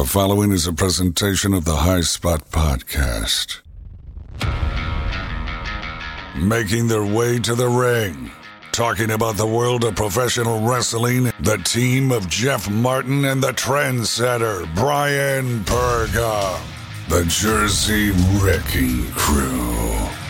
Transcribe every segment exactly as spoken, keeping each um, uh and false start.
The following is a presentation of the High Spot Podcast. Making their way to the ring, talking about the world of professional wrestling, the team of Jeff Martin and the trendsetter Brian Berga, the Jersey Wrecking Crew.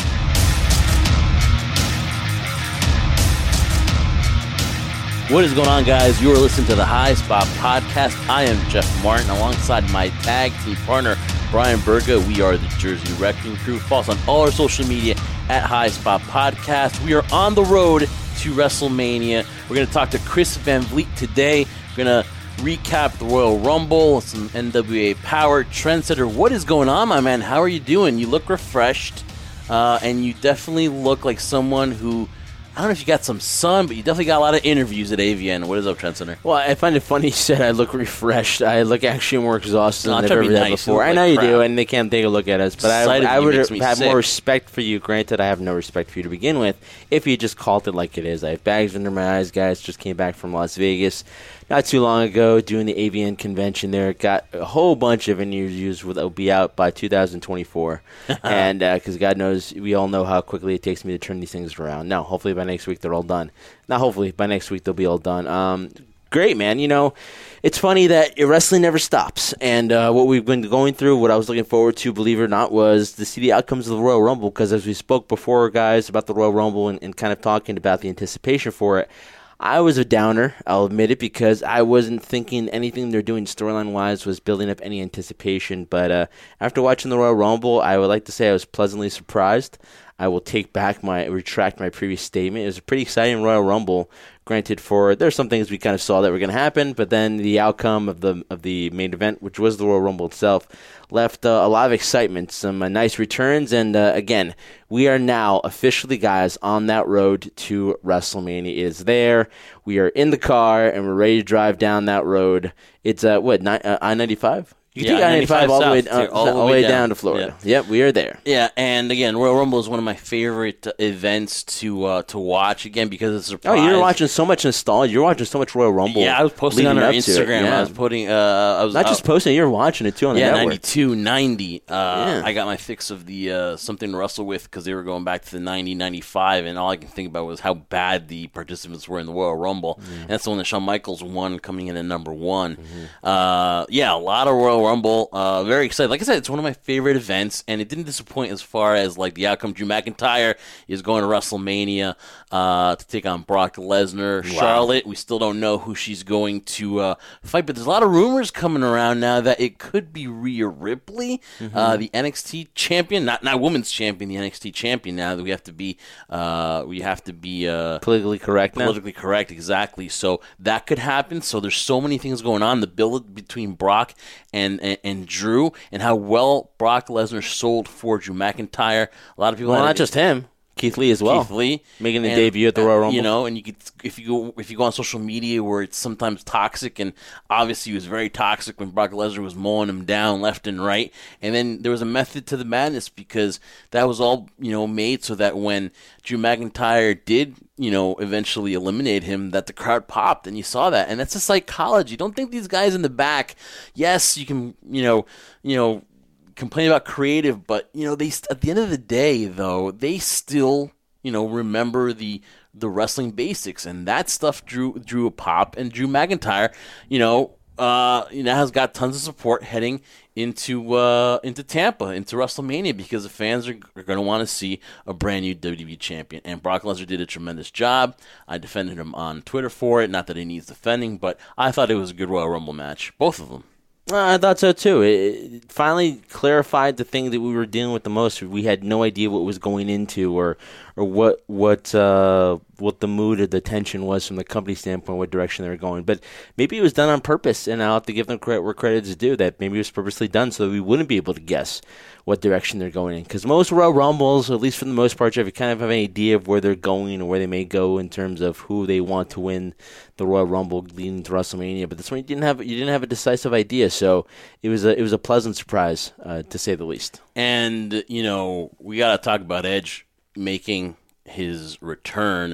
What is going on, guys? You are listening to the High Spot Podcast. I am Jeff Martin, alongside my tag team partner, Brian Berga. We are the Jersey Wrecking Crew. Follow us on all our social media at High Spot Podcast. We are on the road to WrestleMania. We're going to talk to Chris Van Vliet today. We're going to recap the Royal Rumble, some N W A Power, Trendsetter. What is going on, my man? How are you doing? You look refreshed, uh, and you definitely look like someone who... I don't know if you got some sun, but you definitely got a lot of interviews at A V N. What is up, Trendsetter? Well, I find it funny you said I look refreshed. I look actually more exhausted no, than I've ever be done nice. before. Like I know you crap. do, and they can't take a look at us. But I, I would have sick. more respect for you. Granted, I have no respect for you to begin with if you just called it like it is. I have bags under my eyes, guys. Just came back from Las Vegas not too long ago doing the A V N convention there. Got a whole bunch of interviews that will be out by two thousand twenty-four. And because uh, God knows, we all know how quickly it takes me to turn these things around. Now, hopefully by next week they're all done. Not hopefully, by next week they'll be all done. Um, great, man. You know, it's funny that wrestling never stops. And uh, what we've been going through, what I was looking forward to, believe it or not, was to see the outcomes of the Royal Rumble. Because as we spoke before, guys, about the Royal Rumble and, and kind of talking about the anticipation for it, I was a downer, I'll admit it, because I wasn't thinking anything they're doing storyline-wise was building up any anticipation. But uh, after watching the Royal Rumble, I would like to say I was pleasantly surprised. I will take back my, retract my previous statement. It was a pretty exciting Royal Rumble. Granted, for there's some things we kind of saw that were going to happen, but then the outcome of the of the main event, which was the Royal Rumble itself, left uh, a lot of excitement, some uh, nice returns, and uh, again, we are now officially, guys, on that road to WrestleMania. It is there. We are in the car, and we're ready to drive down that road. It's uh, what ni- uh, I ninety-five. You yeah, take I ninety-five all, the way, uh, all, all the way down, down to Florida. Yeah. Yep, we are there. Yeah, and again, Royal Rumble is one of my favorite uh, events to uh, to watch, again, because it's a surprise. Oh, you're watching so much nostalgia. You're watching so much Royal Rumble. Yeah, I was posting on our Instagram. Yeah. I was putting, uh, I was Not just uh, posting, you're watching it too on the yeah, network. ninety-two, ninety. Uh, yeah. I got my fix of the uh, Something to Wrestle With because they were going back to the ninety, ninety-five, and all I can think about was how bad the participants were in the Royal Rumble. Mm-hmm. And that's the one that Shawn Michaels won, coming in at number one. Mm-hmm. Uh, yeah, a lot of Royal Rumble. Uh, very excited. Like I said, it's one of my favorite events, and it didn't disappoint as far as like the outcome. Drew McIntyre is going to WrestleMania uh, to take on Brock Lesnar. Wow. Charlotte, we still don't know who she's going to uh, fight, but there's a lot of rumors coming around now that it could be Rhea Ripley, mm-hmm. uh, the N X T champion, not not women's champion, the N X T champion. Now that we have to be, uh, we have to be uh, politically correct. Politically now. correct, exactly. So that could happen. So there's so many things going on. The build between Brock and and, and Drew. And how well Brock Lesnar sold for Drew McIntyre. A lot of people, well, not it, just him, Keith Lee as well. Keith Lee making the and, debut at the Royal Rumble. You know, and you could if you go if you go on social media where it's sometimes toxic, and obviously he was very toxic when Brock Lesnar was mowing him down left and right. And then there was a method to the madness because that was all you know made so that when Drew McIntyre did you know eventually eliminate him, that the crowd popped, and you saw that. And that's the psychology. Don't think these guys in the back. Yes, you can you know you know. complain about creative, but you know they at the end of the day, though, they still you know remember the the wrestling basics, and that stuff drew drew a pop. And Drew McIntyre, you know, uh, you know, has got tons of support heading into uh, into Tampa, into WrestleMania, because the fans are, are going to want to see a brand new W W E champion. And Brock Lesnar did a tremendous job. I defended him on Twitter for it. Not that he needs defending, but I thought it was a good Royal Rumble match, both of them. Uh, I thought so too. It, it finally clarified the thing that we were dealing with the most. We had no idea what was going into, or or what what uh, what the mood or the tension was from the company standpoint, what direction they were going. But maybe it was done on purpose, and I'll have to give them credit where credit is due. That maybe it was purposely done so that we wouldn't be able to guess what direction they're going in. Because most Royal Rumbles, at least for the most part, you kind of have an idea of where they're going or where they may go in terms of who they want to win the Royal Rumble leading to WrestleMania. But this one you didn't have you didn't have a decisive idea, so it was a it was a pleasant surprise uh, to say the least. And you know we got to talk about Edge making his return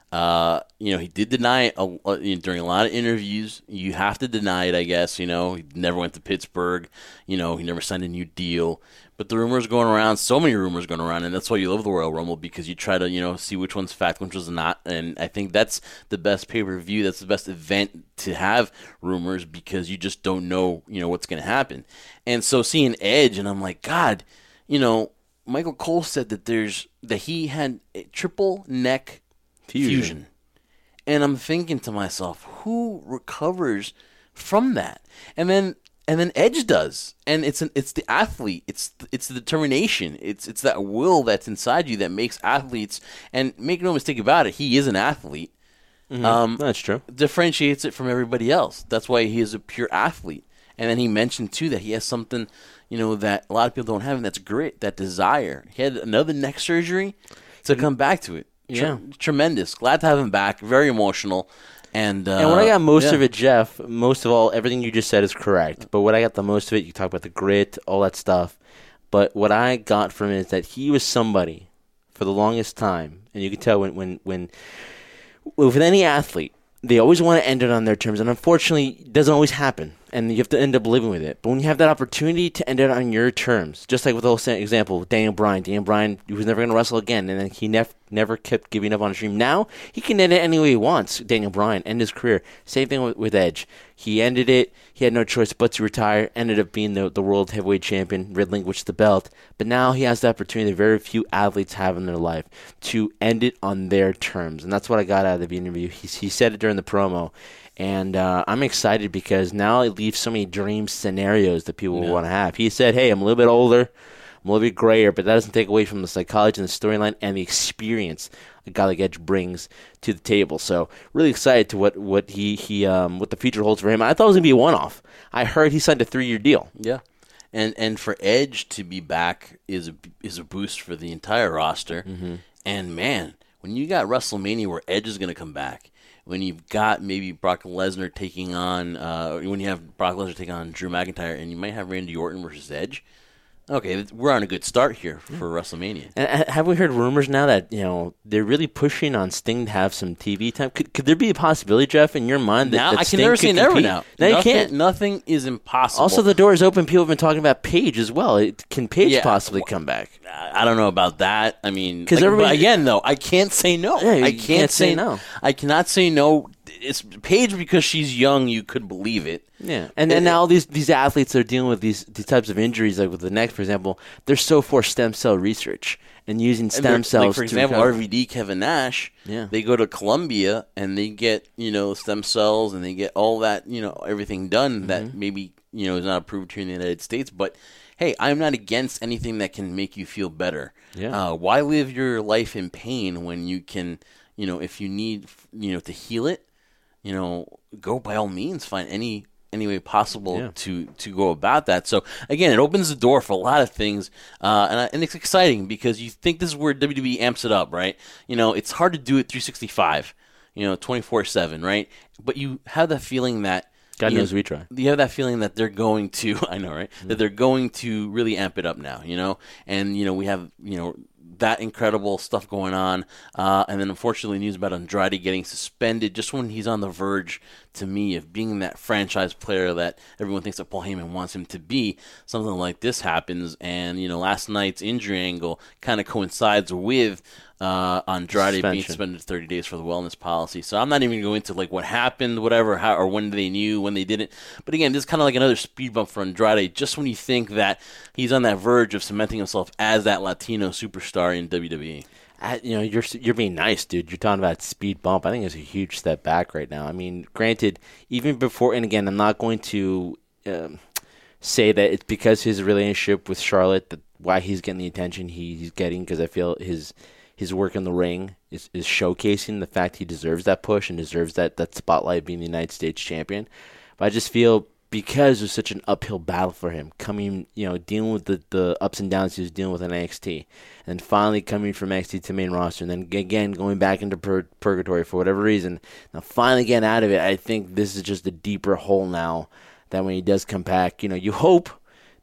Uh, you know, he did deny it a, a, you know, during a lot of interviews. You have to deny it, I guess. You know, he never went to Pittsburgh. You know, he never signed a new deal. But the rumors going around, so many rumors going around, and that's why you love the Royal Rumble, because you try to, you know, see which one's fact, which one's not. And I think that's the best pay-per-view. That's the best event to have rumors, because you just don't know, you know, what's going to happen. And so seeing Edge, and I'm like, God, you know, Michael Cole said that there's that he had a triple neck fusion. fusion. And I'm thinking to myself, who recovers from that? And then and then Edge does. And it's an, it's the athlete. It's it's the determination. It's it's that will that's inside you that makes athletes, and make no mistake about it, he is an athlete. Mm-hmm. Um, that's true. Differentiates it from everybody else. That's why he is a pure athlete. And then he mentioned too that he has something, you know, that a lot of people don't have, and that's grit, that desire. He had another neck surgery to come back to it. Yeah, Tre- tremendous. Glad to have him back. Very emotional. And, uh, and what I got most yeah. of it, Jeff, most of all, everything you just said is correct. But what I got the most of it, you talk about the grit, all that stuff. But what I got from it is that he was somebody for the longest time, and you can tell when, when, when with any athlete, they always want to end it on their terms, and unfortunately, it doesn't always happen, and you have to end up living with it. But when you have that opportunity to end it on your terms, just like with the whole example with Daniel Bryan, Daniel Bryan, he was never going to wrestle again, and then he never never kept giving up on his dream. Now, he can end it any way he wants, Daniel Bryan, end his career. Same thing with, with Edge. He ended it. He had no choice but to retire, ended up being the, the world heavyweight champion, relinquished the belt. But now he has the opportunity that very few athletes have in their life to end it on their terms. And that's what I got out of the interview. He, he said it during the promo. And uh, I'm excited because now it leaves so many dream scenarios that people yeah. want to have. He said, hey, I'm a little bit older. I'm a little bit grayer, but that doesn't take away from the psychology and the storyline and the experience a guy like Edge brings to the table. So really excited to what what he he um what the future holds for him. I thought it was gonna be a one-off. I heard he signed a three-year deal. Yeah, and and for Edge to be back is a is a boost for the entire roster. Mm-hmm. And man, when you got WrestleMania where Edge is gonna come back, when you've got maybe Brock Lesnar taking on uh when you have Brock Lesnar taking on Drew McIntyre, and you might have Randy Orton versus Edge. Okay, we're on a good start here for WrestleMania. And have we heard rumors now that, you know, they're really pushing on Sting to have some T V time? Could, could there be a possibility, Jeff, in your mind that, now, that I Sting can never could say never compete? now. No, nothing, you can't. Nothing is impossible. Also, the door is open. People have been talking about Paige as well. It, can Paige Yeah. possibly come back? I don't know about that. I mean, 'Cause like, everybody- but again, though, I can't say no. Yeah, you I can't, can't say say no. I cannot say no. It's Paige because she's young. You could believe it. Yeah, and then now all these these athletes that are dealing with these these types of injuries, like with the neck, for example, they're so for stem cell research and using stem And cells. like for to example, recover. R V D, Kevin Nash. Yeah. They go to Colombia and they get you know stem cells and they get all that you know everything done Mm-hmm. that maybe you know is not approved here in the United States. But hey, I'm not against anything that can make you feel better. Yeah. Uh, why live your life in pain when you can you know if you need you know to heal it. You know, go by all means, find any any way possible Yeah. to, to go about that. So again, it opens the door for a lot of things, uh, and I, and it's exciting because you think this is where W W E amps it up, right? You know, it's hard to do it three sixty-five, you know, twenty-four seven, right? But you have that feeling that God you knows know, we try. You have that feeling that they're going to, I know, right? Mm-hmm. That they're going to really amp it up now, you know, and you know we have you know. that incredible stuff going on. Uh, and then, unfortunately, news about Andrade getting suspended just when he's on the verge, to me, of being that franchise player that everyone thinks that Paul Heyman wants him to be. Something like this happens. And, you know, last night's injury angle kind of coincides with uh, Andrade Suspension. being suspended thirty days for the wellness policy. So I'm not even going into, like, what happened, whatever, how, or when they knew, when they didn't. But, again, this is kind of like another speed bump for Andrade, just when you think that he's on that verge of cementing himself as that Latino superstar in W W E. I, you know, you're you're being nice, dude. You're talking about speed bump. I think it's a huge step back right now. I mean, granted, even before, and again, I'm not going to um, say that it's because his relationship with Charlotte that why he's getting the attention he's getting, because I feel his his work in the ring is, is showcasing the fact he deserves that push and deserves that, that spotlight being the United States champion. But I just feel because it was such an uphill battle for him, coming, you know, dealing with the, the ups and downs he was dealing with in N X T, and finally coming from N X T to main roster, and then again going back into pur- purgatory for whatever reason, now finally getting out of it, I think this is just a deeper hole now that when he does come back, you know, you hope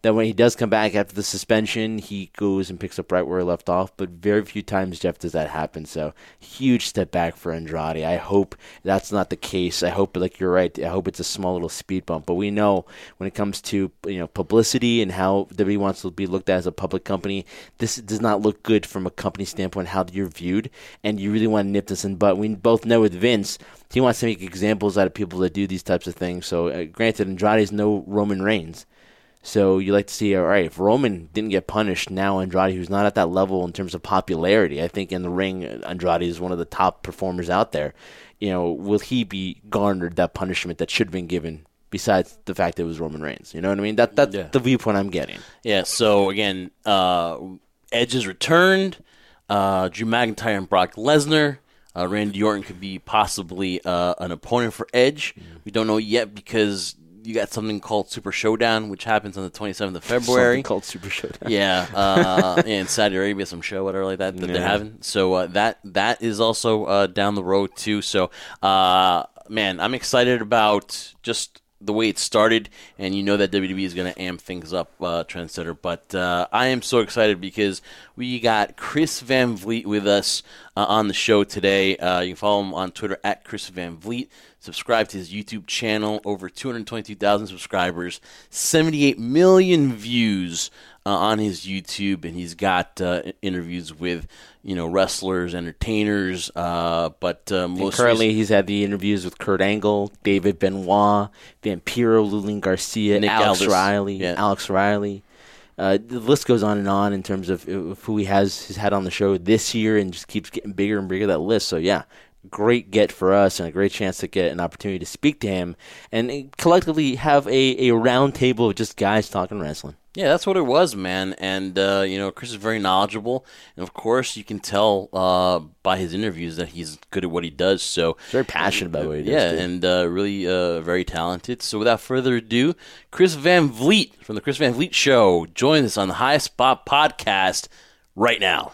that when he does come back after the suspension, he goes and picks up right where he left off. But very few times, Jeff, does that happen. So huge step back for Andrade. I hope that's not the case. I hope, like you're right, I hope it's a small little speed bump. But we know when it comes to you know publicity and how W W E wants to be looked at as a public company, this does not look good from a company standpoint, how you're viewed. And you really want to nip this in. But we both know with Vince, he wants to make examples out of people that do these types of things. So uh, granted, Andrade is no Roman Reigns. So you like to see, all right, if Roman didn't get punished, now Andrade, who's not at that level in terms of popularity, I think in the ring, Andrade is one of the top performers out there. You know, will he be garnered that punishment that should have been given, besides the fact that it was Roman Reigns? You know what I mean? That That's yeah. the viewpoint I'm getting. Yeah, so again, uh, Edge has returned, uh, Drew McIntyre and Brock Lesnar. Uh, Randy Orton could be possibly uh, an opponent for Edge. Mm. We don't know yet because you got something called Super Showdown, which happens on the twenty-seventh of February. Something called Super Showdown. Yeah, uh, in Saudi Arabia, some show, whatever like that, that yeah. they're having. So uh, that that is also uh, down the road, too. So, uh, man, I'm excited about just the way it started, and you know that W W E is going to amp things up, uh, Trendsetter. But uh, I am so excited because we got Chris Van Vliet with us uh, on the show today. Uh, you can follow him on Twitter at Chris Van Vliet. Subscribe to his YouTube channel, over two hundred twenty-two thousand subscribers, seventy-eight million views uh, on his YouTube, and he's got uh, interviews with you know wrestlers, entertainers, uh, but uh, most currently recent- he's had the interviews with Kurt Angle, David Benoit, Vampiro, Lulin Garcia, Nick Alex Aldis. Riley, Yeah. Alex Riley. Uh, the list goes on and on in terms of, of who he has has had on the show this year, and just keeps getting bigger and bigger, that list. So yeah, great get for us and a great chance to get an opportunity to speak to him and collectively have a, a round table of just guys talking wrestling. Yeah, that's what it was, man. And, uh, you know, Chris is very knowledgeable. And, of course, you can tell uh, by his interviews that he's good at what he does. So very passionate about what he does. Yeah, too. and uh, really uh, very talented. So without further ado, Chris Van Vliet from The Chris Van Vliet Show joins us on the High Spot Podcast right now.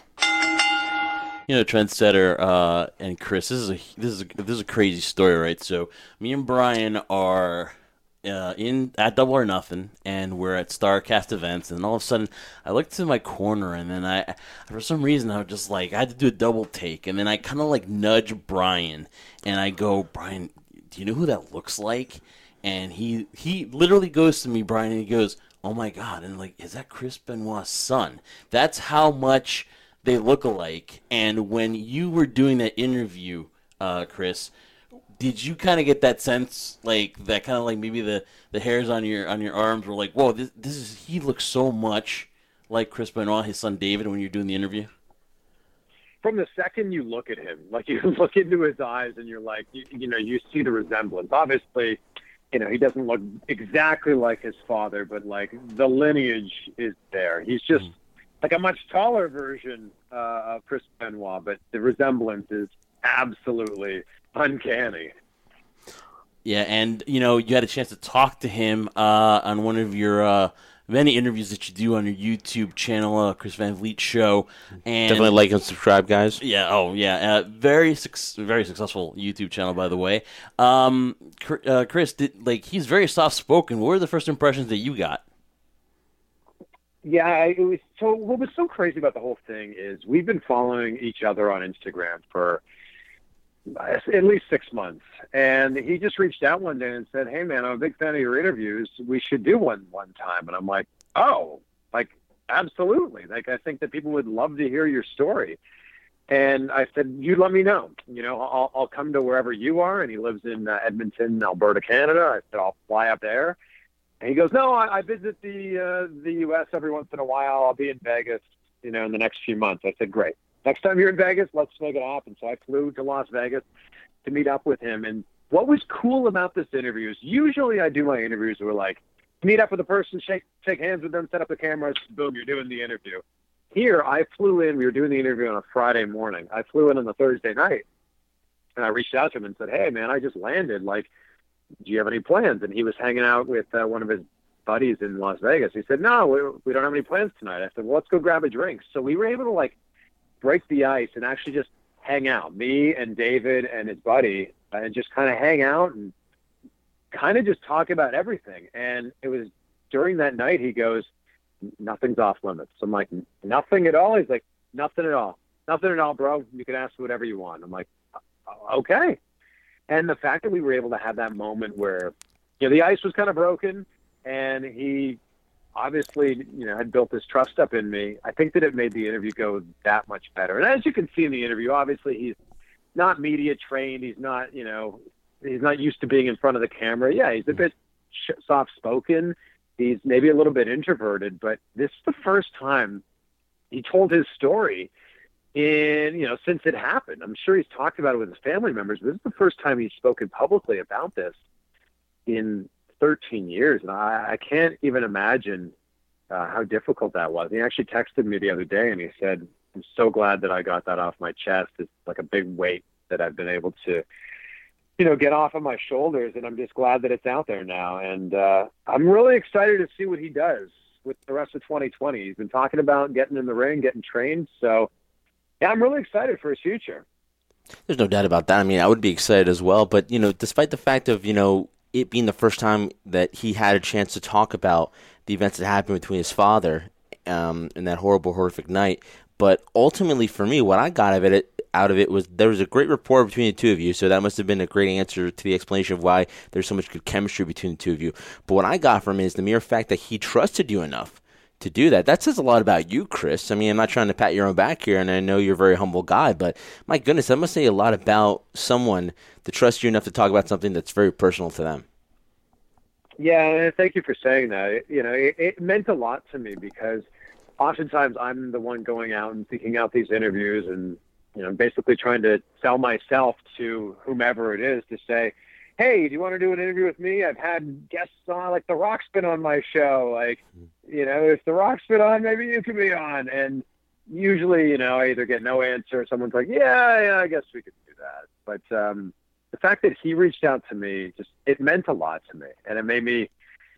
You know, Trendsetter uh, and Chris, this is a this is a, this is a crazy story, right? So me and Brian are uh, in at Double or Nothing, and we're at StarCast events, and all of a sudden I look to my corner, and then I, for some reason, I was just like, I had to do a double take, and then I kind of like nudge Brian, and I go, Brian, do you know who that looks like? And he he literally goes to me, Brian, and he goes, oh my God, and like, is that Chris Benoit's son? That's how much they look alike. And when you were doing that interview, uh, Chris, did you kind of get that sense, like that kind of like maybe the, the hairs on your on your arms were like, whoa, this this is he looks so much like Chris Benoit, his son David, when you're doing the interview? From the second you look at him, like you look into his eyes and you're like, you, you know, you see the resemblance. Obviously, you know, he doesn't look exactly like his father, but like the lineage is there. He's just mm. like a much taller version uh, of Chris Benoit, but the resemblance is absolutely uncanny. Yeah, and, you know, you had a chance to talk to him uh, on one of your uh, many interviews that you do on your YouTube channel, uh, Chris Van Vliet Show. And definitely like and subscribe, guys. Yeah, oh, yeah. Uh, very su- very successful YouTube channel, by the way. Um, uh, Chris, did, like, he's very soft-spoken. What were the first impressions that you got? Yeah, it was so. What was so crazy about the whole thing is we've been following each other on Instagram for at least six months, and he just reached out one day and said, "Hey, man, I'm a big fan of your interviews. We should do one one time." And I'm like, "Oh, like absolutely! Like I think that people would love to hear your story." And I said, "You let me know. You know, I'll I'll come to wherever you are." And he lives in uh, Edmonton, Alberta, Canada. I said, "I'll fly up there." And he goes, no, I, I visit the uh, the U S every once in a while. I'll be in Vegas, you know, in the next few months. I said, great. Next time you're in Vegas, let's make it happen. So I flew to Las Vegas to meet up with him. And what was cool about this interview is usually I do my interviews where like meet up with a person, shake shake hands with them, set up the cameras, boom, you're doing the interview. Here, I flew in. We were doing the interview on a Friday morning. I flew in on the Thursday night, and I reached out to him and said, hey, man, I just landed. Like, do you have any plans? And he was hanging out with uh, one of his buddies in Las Vegas. He said, no, we, we don't have any plans tonight. I said, well, let's go grab a drink. So we were able to like break the ice and actually just hang out, me and David and his buddy, uh, and just kind of hang out and kind of just talk about everything. And it was during that night, he goes, nothing's off limits. I'm like, nothing at all? He's like, nothing at all. Nothing at all, bro. You can ask whatever you want. I'm like, okay. And the fact that we were able to have that moment where, you know, the ice was kind of broken and he obviously, you know, had built this trust up in me, I think that it made the interview go that much better. And as you can see in the interview, obviously he's not media trained. He's not, you know, he's not used to being in front of the camera. Yeah, he's a bit soft spoken. He's maybe a little bit introverted, but this is the first time he told his story in, you know, since it happened. I'm sure he's talked about it with his family members, but this is the first time he's spoken publicly about this in thirteen years. And I, I can't even imagine uh, how difficult that was. He actually texted me the other day and he said, I'm so glad that I got that off my chest. It's like a big weight that I've been able to, you know, get off of my shoulders. And I'm just glad that it's out there now. And uh, I'm really excited to see what he does with the rest of twenty twenty. He's been talking about getting in the ring, getting trained. So, yeah, I'm really excited for his future. There's no doubt about that. I mean, I would be excited as well. But, you know, despite the fact of, you know, it being the first time that he had a chance to talk about the events that happened between his father um, in that horrible, horrific night. But ultimately, for me, what I got out of it, out of it was there was a great rapport between the two of you. So that must have been a great answer to the explanation of why there's so much good chemistry between the two of you. But what I got from it is the mere fact that he trusted you enough to do that. That says a lot about you, Chris. I mean, I'm not trying to pat your own back here, and I know you're a very humble guy, but my goodness, that must say a lot about someone to trust you enough to talk about something that's very personal to them. Yeah, thank you for saying that. It, you know, it, it meant a lot to me because oftentimes I'm the one going out and seeking out these interviews and, you know, basically trying to sell myself to whomever it is to say, hey, do you want to do an interview with me? I've had guests on, like The Rock's been on my show. Like, you know, if The Rock's been on, maybe you can be on. And usually, you know, I either get no answer or someone's like, yeah, yeah, I guess we could do that. But um, the fact that he reached out to me, just it meant a lot to me. And it made me,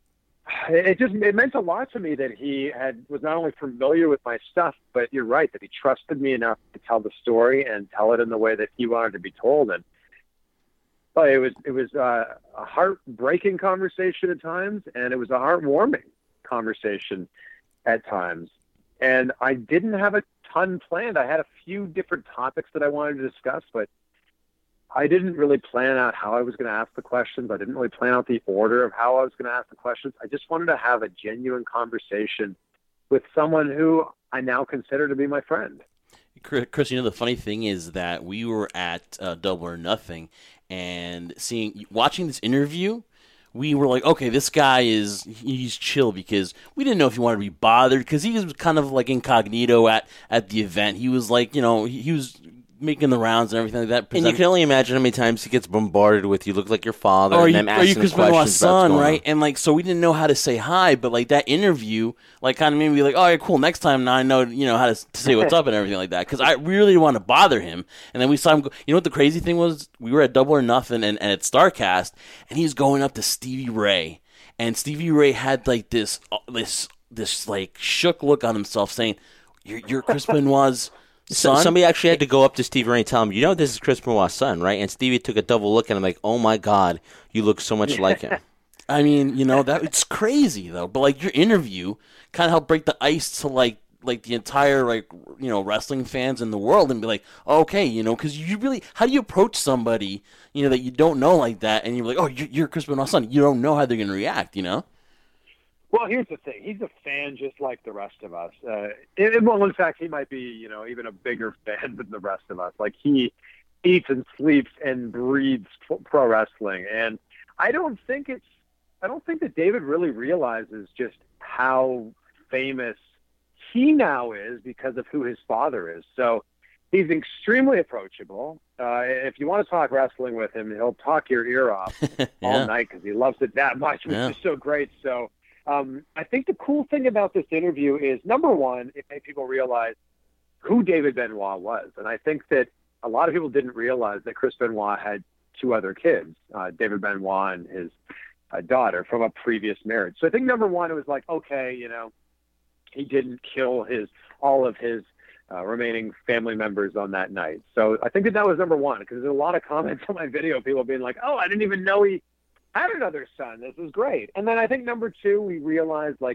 it just, it meant a lot to me that he had, was not only familiar with my stuff, but you're right, that he trusted me enough to tell the story and tell it in the way that he wanted to be told. And But it was it was uh, a heartbreaking conversation at times, and it was a heartwarming conversation at times. And I didn't have a ton planned. I had a few different topics that I wanted to discuss, but I didn't really plan out how I was going to ask the questions. I didn't really plan out the order of how I was going to ask the questions. I just wanted to have a genuine conversation with someone who I now consider to be my friend. Chris, you know, the funny thing is that we were at uh, Double or Nothing, and seeing, watching this interview, we were like, okay, this guy is, he's chill, because we didn't know if he wanted to be bothered, because he was kind of like incognito at, at the event. He was like, you know, he was making the rounds and everything like that. And you can only imagine how many times he gets bombarded with, you look like your father, or and you, them or asking you Chris questions Benoit's about what's son, going right? on. And like, so we didn't know how to say hi, but like that interview, like kind of made me like, all right, cool. Next time now I know, you know, how to, to say what's up and everything like that. Because I really didn't want to bother him. And then we saw him go, you know what the crazy thing was? We were at Double or Nothing and, and at StarCast, and he's going up to Stevie Ray. And Stevie Ray had like this, uh, this, this like shook look on himself saying, you're, you're Chris Benoit's son? So, somebody actually had to go up to Stevie Ray and tell him, you know, this is Chris Benoit's son, right? And Stevie took a double look at him like, oh my God, you look so much like him. I mean, you know, that it's crazy though. But like your interview kind of helped break the ice to like like the entire like you know wrestling fans in the world and be like, okay, you know, because you really, how do you approach somebody you know that you don't know like that, and you're like, oh, you're, you're Chris Benoit's son. You don't know how they're gonna react, you know. Well, here's the thing. He's a fan just like the rest of us. Uh, and, well, in fact, he might be, you know, even a bigger fan than the rest of us. Like, he eats and sleeps and breathes pro wrestling. And I don't think it's, I don't think that David really realizes just how famous he now is because of who his father is. So he's extremely approachable. Uh, if you want to talk wrestling with him, he'll talk your ear off yeah. all night because he loves it that much, which yeah. is so great. So, Um, I think the cool thing about this interview is, number one, it made people realize who David Benoit was. And I think that a lot of people didn't realize that Chris Benoit had two other kids, uh, David Benoit and his uh, daughter, from a previous marriage. So I think, number one, it was like, okay, you know, he didn't kill his all of his uh, remaining family members on that night. So I think that that was number one, because there's a lot of comments on my video, people being like, oh, I didn't even know he had another son. This was great. And then I think number two, we realized, like,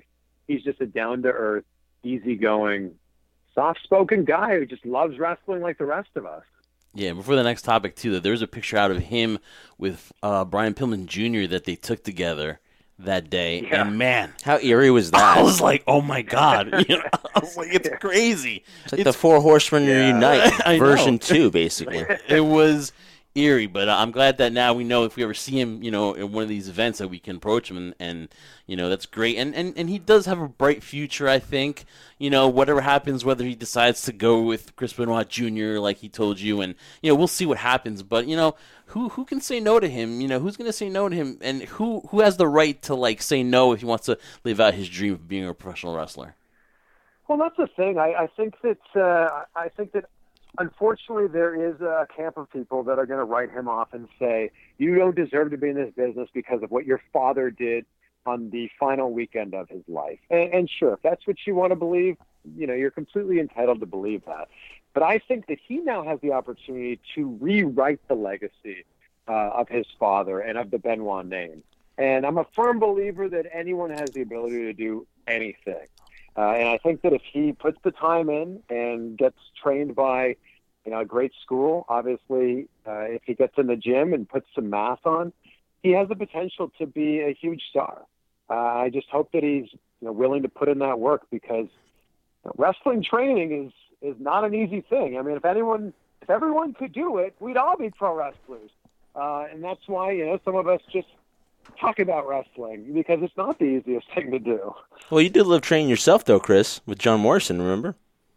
he's just a down-to-earth, easygoing, soft-spoken guy who just loves wrestling like the rest of us. Yeah, before the next topic, too, that there's a picture out of him with uh, Brian Pillman Junior that they took together that day. Yeah. And, man, How eerie was that? I was like, oh, my God. You know, I was like, it's crazy. It's like the Four Horsemen Yeah. Reunite I know. version two, basically. It was eerie, but I'm glad that now we know if we ever see him, you know, in one of these events that we can approach him, and, and you know, that's great. And, and and he does have a bright future, I think. You know, whatever happens, whether he decides to go with Chris Benoit Junior like he told you, and, you know, we'll see what happens. But, you know, who who can say no to him? You know, who's going to say no to him? And who, who has the right to, like, say no if he wants to live out his dream of being a professional wrestler? Well, that's the thing. I, I think that uh, I think that unfortunately there is a camp of people that are going to write him off and say, you don't deserve to be in this business because of what your father did on the final weekend of his life. And, and sure, if that's what you want to believe, you know, you're completely entitled to believe that. But I think that he now has the opportunity to rewrite the legacy uh, of his father and of the Benoit name. And I'm a firm believer that anyone has the ability to do anything. Uh, and I think that if he puts the time in and gets trained by, you know, a great school, obviously, uh, if he gets in the gym and puts some mass on, he has the potential to be a huge star. Uh, I just hope that he's, you know, willing to put in that work, because you know, wrestling training is is not an easy thing. I mean, if anyone, if everyone could do it, we'd all be pro wrestlers. Uh, and that's why, you know, some of us just talk about wrestling, because it's not the easiest thing to do. Well, you did live training yourself, though, Chris, with John Morrison, remember?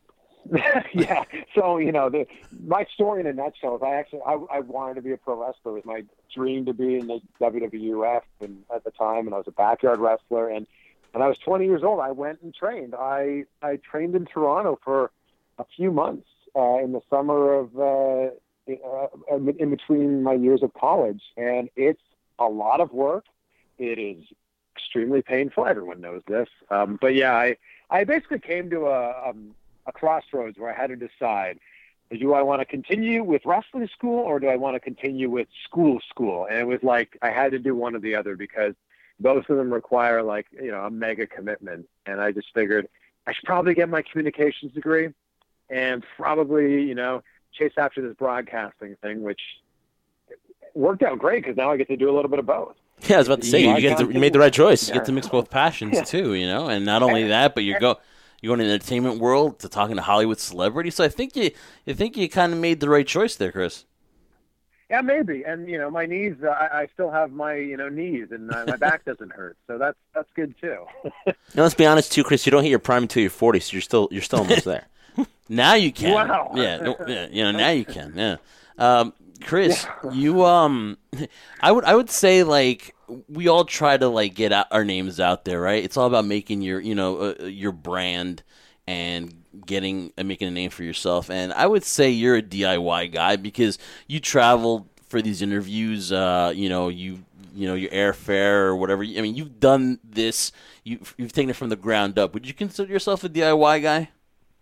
Yeah. So, you know, the, my story in a nutshell is I actually, I, I wanted to be a pro wrestler. It was my dream to be in the W W F and at the time, and I was a backyard wrestler. And when I was twenty years old, I went and trained. I, I trained in Toronto for a few months uh, in the summer of, uh, uh, in between my years of college. And it's a lot of work. It is extremely painful. Everyone knows this. Um, but yeah, I, I basically came to a, um, a crossroads where I had to decide, do I want to continue with wrestling school or do I want to continue with school school? And it was like, I had to do one or the other, because both of them require, like, you know, a mega commitment. And I just figured I should probably get my communications degree and probably, you know, chase after this broadcasting thing, which worked out great because now I get to do a little bit of both. Yeah, I was about to say, You you, get to, you made the right choice. You get to mix both passions, too, you know? And not only that, but you're go you're going to the entertainment world to talking to Hollywood celebrities. So I think you I think you kind of made the right choice there, Chris. Yeah, maybe. And, you know, my knees, uh, I, I still have my, you know, knees, and uh, my back doesn't hurt. So that's that's good, too. Now, let's be honest, too, Chris, you don't hit your prime until you're forty, so you're still you're still almost there. Now you can. Wow. Yeah, no, yeah, you know, now you can. Yeah. Um, Chris, you um I would I would say, like, we all try to, like, get out, our names out there, right? It's all about making your, you know, uh, your brand and getting and making a name for yourself. And I would say you're a D I Y guy because you traveled for these interviews, uh, you know, you you know, your airfare or whatever. I mean, you've done this. You you've taken it from the ground up. Would you consider yourself a D I Y guy?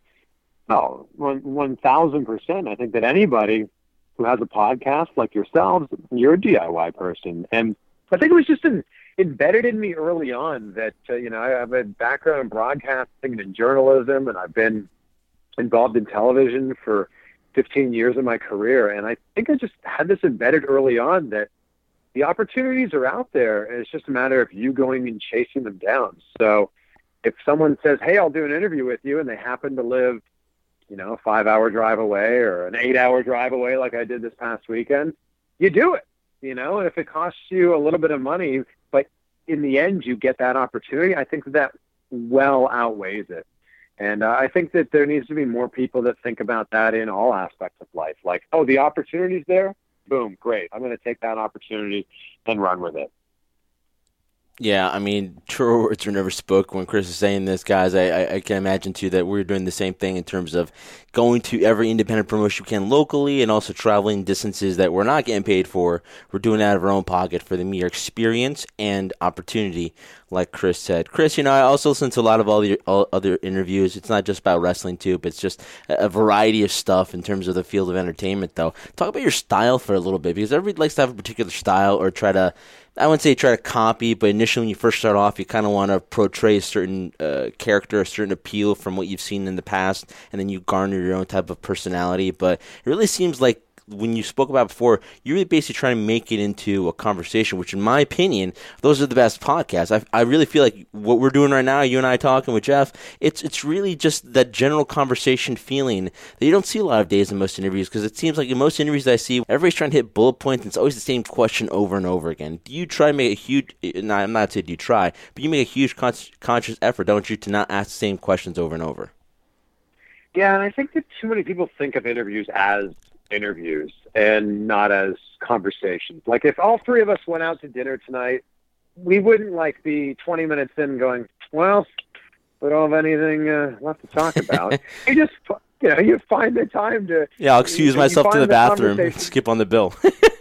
Oh, one one thousand percent. I think that anybody who has a podcast like yourselves, you're a D I Y person. And I think it was just in, embedded in me early on that, uh, you know, I have a background in broadcasting and in journalism, and I've been involved in television for fifteen years of my career. And I think I just had this embedded early on that the opportunities are out there, and it's just a matter of you going and chasing them down. So if someone says, hey, I'll do an interview with you, and they happen to live, you know, a five-hour drive away or an eight-hour drive away like I did this past weekend, you do it, you know, and if it costs you a little bit of money, but in the end you get that opportunity, I think that, that well outweighs it. And uh, I think that there needs to be more people that think about that in all aspects of life. Like, oh, the opportunity's there? Boom, great. I'm going to take that opportunity and run with it. Yeah, I mean, truer words were never spoke when Chris is saying this, guys. I, I, I can imagine, too, that we're doing the same thing in terms of going to every independent promotion we can locally and also traveling distances that we're not getting paid for. We're doing it out of our own pocket for the mere experience and opportunity, like Chris said. Chris, you know, I also listen to a lot of all the all other interviews. It's not just about wrestling, too, but it's just a, a variety of stuff in terms of the field of entertainment, though. Talk about your style for a little bit, because everybody likes to have a particular style or try to I wouldn't say try to copy, but initially when you first start off, you kind of want to portray a certain uh, character, a certain appeal from what you've seen in the past, and then you garner your own type of personality. But it really seems like when you spoke about before, you're really basically trying to make it into a conversation, which in my opinion, those are the best podcasts. I, I really feel like what we're doing right now, you and I talking with Jeff, it's it's really just that general conversation feeling that you don't see a lot of days in most interviews, because it seems like in most interviews I see, everybody's trying to hit bullet points, and it's always the same question over and over again. Do you try to make a huge, no, I'm not saying do you try, but you make a huge con- conscious effort, don't you, to not ask the same questions over and over? Yeah, and I think that too many people think of interviews as interviews and not as conversations. Like if all three of us went out to dinner tonight, we wouldn't like be twenty minutes in going, well, we don't have anything uh, left to talk about. you just, you know, you find the time to. Yeah, I'll excuse you, myself you to the, the bathroom, skip on the bill.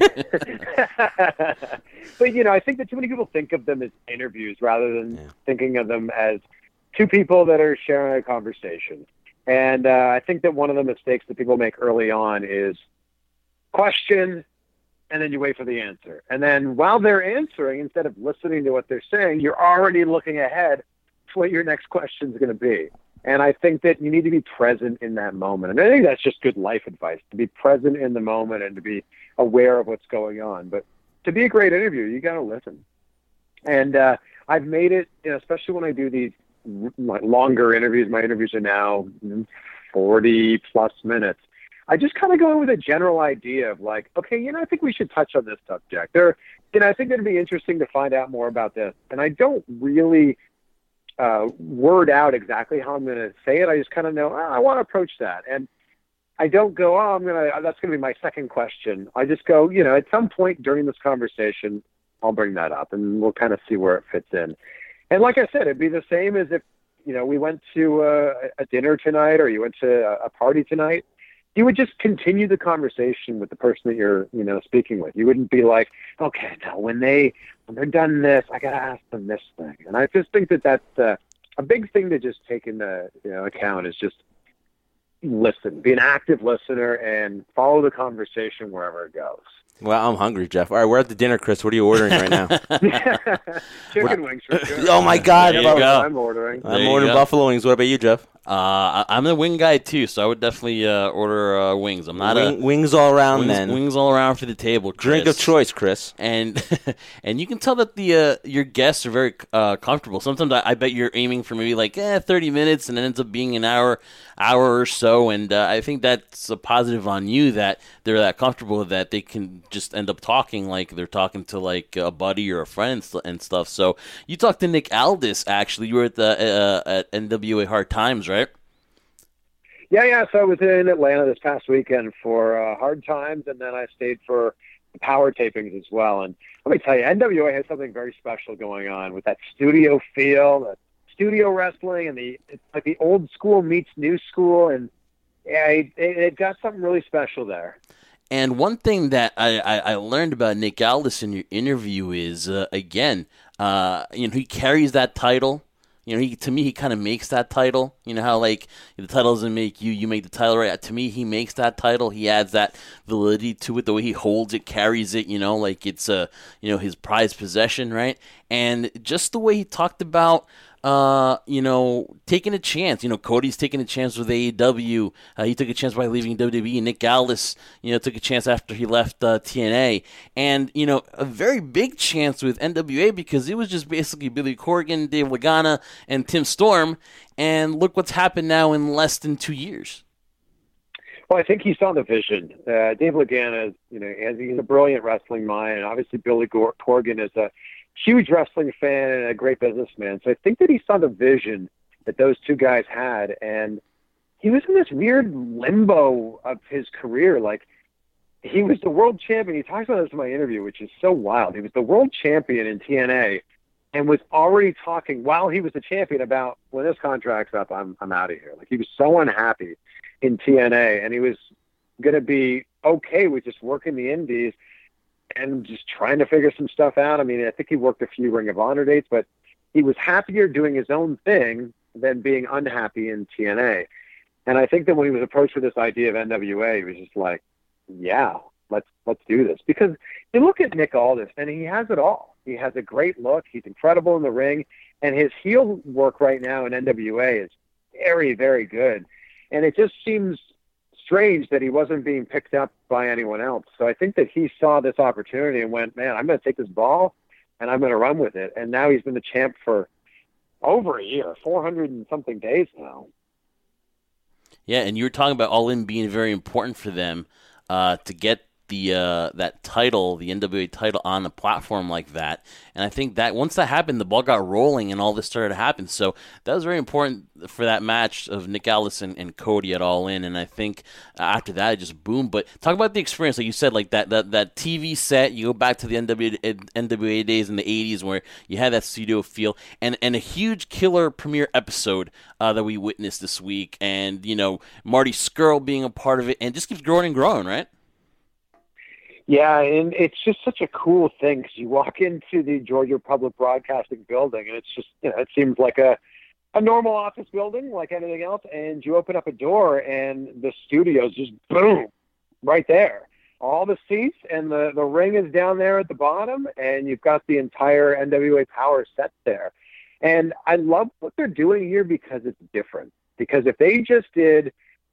But, you know, I think that too many people think of them as interviews rather than yeah. thinking of them as two people that are sharing a conversation. And uh, I think that one of the mistakes that people make early on is question, and then you wait for the answer. And then while they're answering, instead of listening to what they're saying, you're already looking ahead to what your next question is going to be. And I think that you need to be present in that moment. And I think that's just good life advice, to be present in the moment and to be aware of what's going on. But to be a great interviewer, you got to listen. And uh, I've made it, you know, especially when I do these longer interviews. My interviews are now forty plus minutes. I just kind of go in with a general idea of like, okay, you know, I think we should touch on this subject. Or, you know, I think it'd be interesting to find out more about this. And I don't really uh, word out exactly how I'm going to say it. I just kind of know, oh, I want to approach that. And I don't go, oh, I'm going to, that's going to be my second question. I just go, you know, at some point during this conversation, I'll bring that up and we'll kind of see where it fits in. And like I said, it'd be the same as if, you know, we went to a, a dinner tonight or you went to a, a party tonight. You would just continue the conversation with the person that you're, you know, speaking with. You wouldn't be like, okay, now when they, when they're done this, I got to ask them this thing. And I just think that that's uh, a big thing to just take into, you know, account is just listen, be an active listener and follow the conversation wherever it goes. Well, I'm hungry, Jeff. All right, we're at the dinner, Chris. What are you ordering right now? Chicken wings for sure. Oh, my God. There you go. I'm ordering. I'm ordering buffalo wings. What about you, Jeff? Uh, I'm the wing guy too, so I would definitely uh, order uh, wings. I'm not Wing, a wings all around, wings, then. Wings all around for the table. Chris. Drink of choice, Chris. And and you can tell that the uh, your guests are very uh, comfortable. Sometimes I, I bet you're aiming for maybe like eh, thirty minutes, and it ends up being an hour, hour or so. And uh, I think that's a positive on you that they're that comfortable that they can just end up talking like they're talking to like a buddy or a friend and stuff. So you talked to Nick Aldis. Actually, you were at the uh, at N W A Hard Times, right? Yeah, yeah. So I was in Atlanta this past weekend for uh, Hard Times, and then I stayed for the Power tapings as well. And let me tell you, N W A has something very special going on with that studio feel, the studio wrestling, and the it's like the old school meets new school, and yeah, it, it got something really special there. And one thing that I, I, I learned about Nick Aldis in your interview is, uh, again, uh, you know, he carries that title. You know, he to me, he kind of makes that title. You know how, like, the title doesn't make you, you make the title, right? To me, he makes that title. He adds that validity to it, the way he holds it, carries it, you know, like it's, a, you know, his prized possession, right? And just the way he talked about, uh, you know, taking a chance. You know, Cody's taking a chance with A E W. Uh, he took a chance by leaving W W E. Nick Aldis, you know, took a chance after he left uh, T N A. And, you know, a very big chance with N W A because it was just basically Billy Corgan, Dave Lagana, and Tim Storm. And look what's happened now in less than two years. Well, I think he saw the vision. Uh, Dave Lagana, you know, he's a brilliant wrestling mind, and obviously Billy Corgan is a huge wrestling fan and a great businessman. So I think that he saw the vision that those two guys had, and he was in this weird limbo of his career. Like, he was the world champion. He talks about this in my interview, which is so wild. He was the world champion in T N A and was already talking while he was the champion about, when this contract's up, I'm I'm out of here. Like, he was so unhappy in T N A, and he was going to be okay with just working the indies and just trying to figure some stuff out. I mean, I think he worked a few Ring of Honor dates, but he was happier doing his own thing than being unhappy in T N A. And I think that when he was approached with this idea of N W A, he was just like, yeah, let's let's do this. Because you look at Nick Aldis, and he has it all. He has a great look. He's incredible in the ring. And his heel work right now in N W A is very, very good. And it just seems strange that he wasn't being picked up by anyone else. So I think that he saw this opportunity and went, man, I'm going to take this ball and I'm going to run with it. And now he's been the champ for over a year, four hundred and something days now. Yeah, and you were talking about All In being very important for them uh, to get the uh, that title, the N W A title, on a platform like that. And I think that once that happened, the ball got rolling and all this started to happen. So that was very important for that match of Nick Aldis and, and Cody at All In. And I think after that, it just boomed. But talk about the experience, like you said, like that that, that T V set. You go back to the N W A, N W A days in the eighties where you had that studio feel, and, and a huge killer premiere episode uh, that we witnessed this week. And, you know, Marty Scurll being a part of it, and it just keeps growing and growing, right? Yeah, and it's just such a cool thing because you walk into the Georgia Public Broadcasting building, and it's just, you know, it seems like a, a normal office building like anything else, and you open up a door, and the studio's just boom, right there. All the seats, and the, the ring is down there at the bottom, and you've got the entire N W A Power set there. And I love what they're doing here because it's different. Because if they just did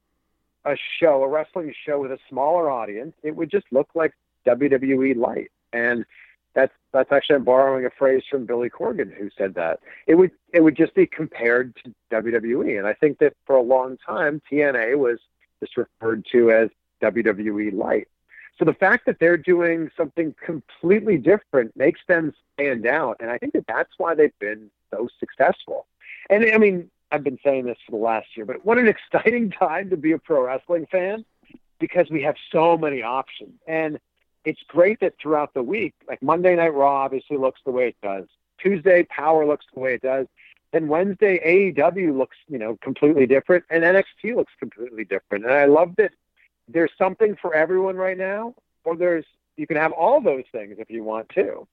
a show, a wrestling show with a smaller audience, it would just look like W W E light. And that's that's actually, I'm borrowing a phrase from Billy Corgan, who said that. It would it would just be compared to W W E. And I think that for a long time, T N A was just referred to as W W E light. So the fact that they're doing something completely different makes them stand out. And I think that that's why they've been so successful. And I mean, I've been saying this for the last year, but what an exciting time to be a pro wrestling fan, because we have so many options. And it's great that throughout the week, like Monday Night Raw obviously looks the way it does. Tuesday, Power looks the way it does. Then Wednesday, A E W looks, you know, completely different. And N X T looks completely different. And I love that there's something for everyone right now, or there's, you can have all those things if you want to.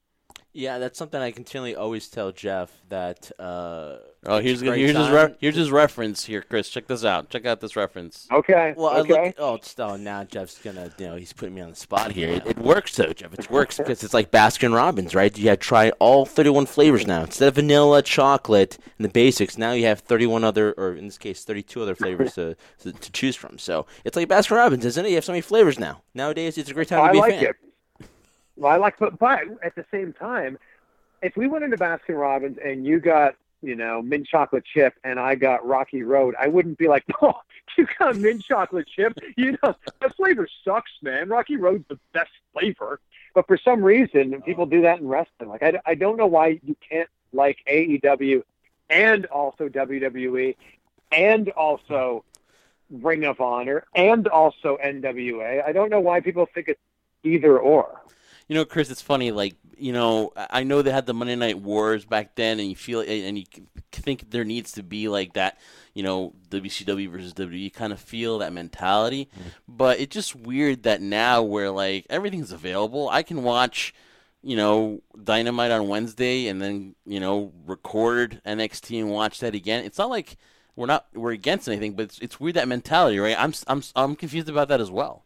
Yeah, that's something I continually always tell Jeff that. Uh, oh, here's here's his re- here's his reference here, Chris. Check this out. Check out this reference. Okay. Well, okay. I look. Oh, it's, oh, now Jeff's gonna. You know, he's putting me on the spot here. It, it works though, Jeff. It works because it's like Baskin Robbins, right? You had to try all thirty-one flavors now instead of vanilla, chocolate, and the basics. Now you have thirty-one other, or in this case, thirty-two other flavors to, to to choose from. So it's like Baskin Robbins, isn't it? You have so many flavors now. Nowadays, it's a great time oh, to be I like a fan. It. Well, I like, but but at the same time, if we went into Baskin Robbins and you got, you know, mint chocolate chip and I got Rocky Road, I wouldn't be like, oh, you got mint chocolate chip? You know, that flavor sucks, man. Rocky Road's the best flavor. But for some reason, people do that in wrestling. Like, I, I don't know why you can't like A E W and also W W E and also Ring of Honor and also N W A. I don't know why people think it's either or. You know, Chris, it's funny. Like, you know, I know they had the Monday Night Wars back then, and you feel, and you think there needs to be like that, you know, W C W versus W W E kind of feel, that mentality. Mm-hmm. But it's just weird that now where like everything's available, I can watch, you know, Dynamite on Wednesday and then, you know, record N X T and watch that again. It's not like we're not we're against anything, but it's, it's weird, that mentality, right? I'm I'm I'm confused about that as well.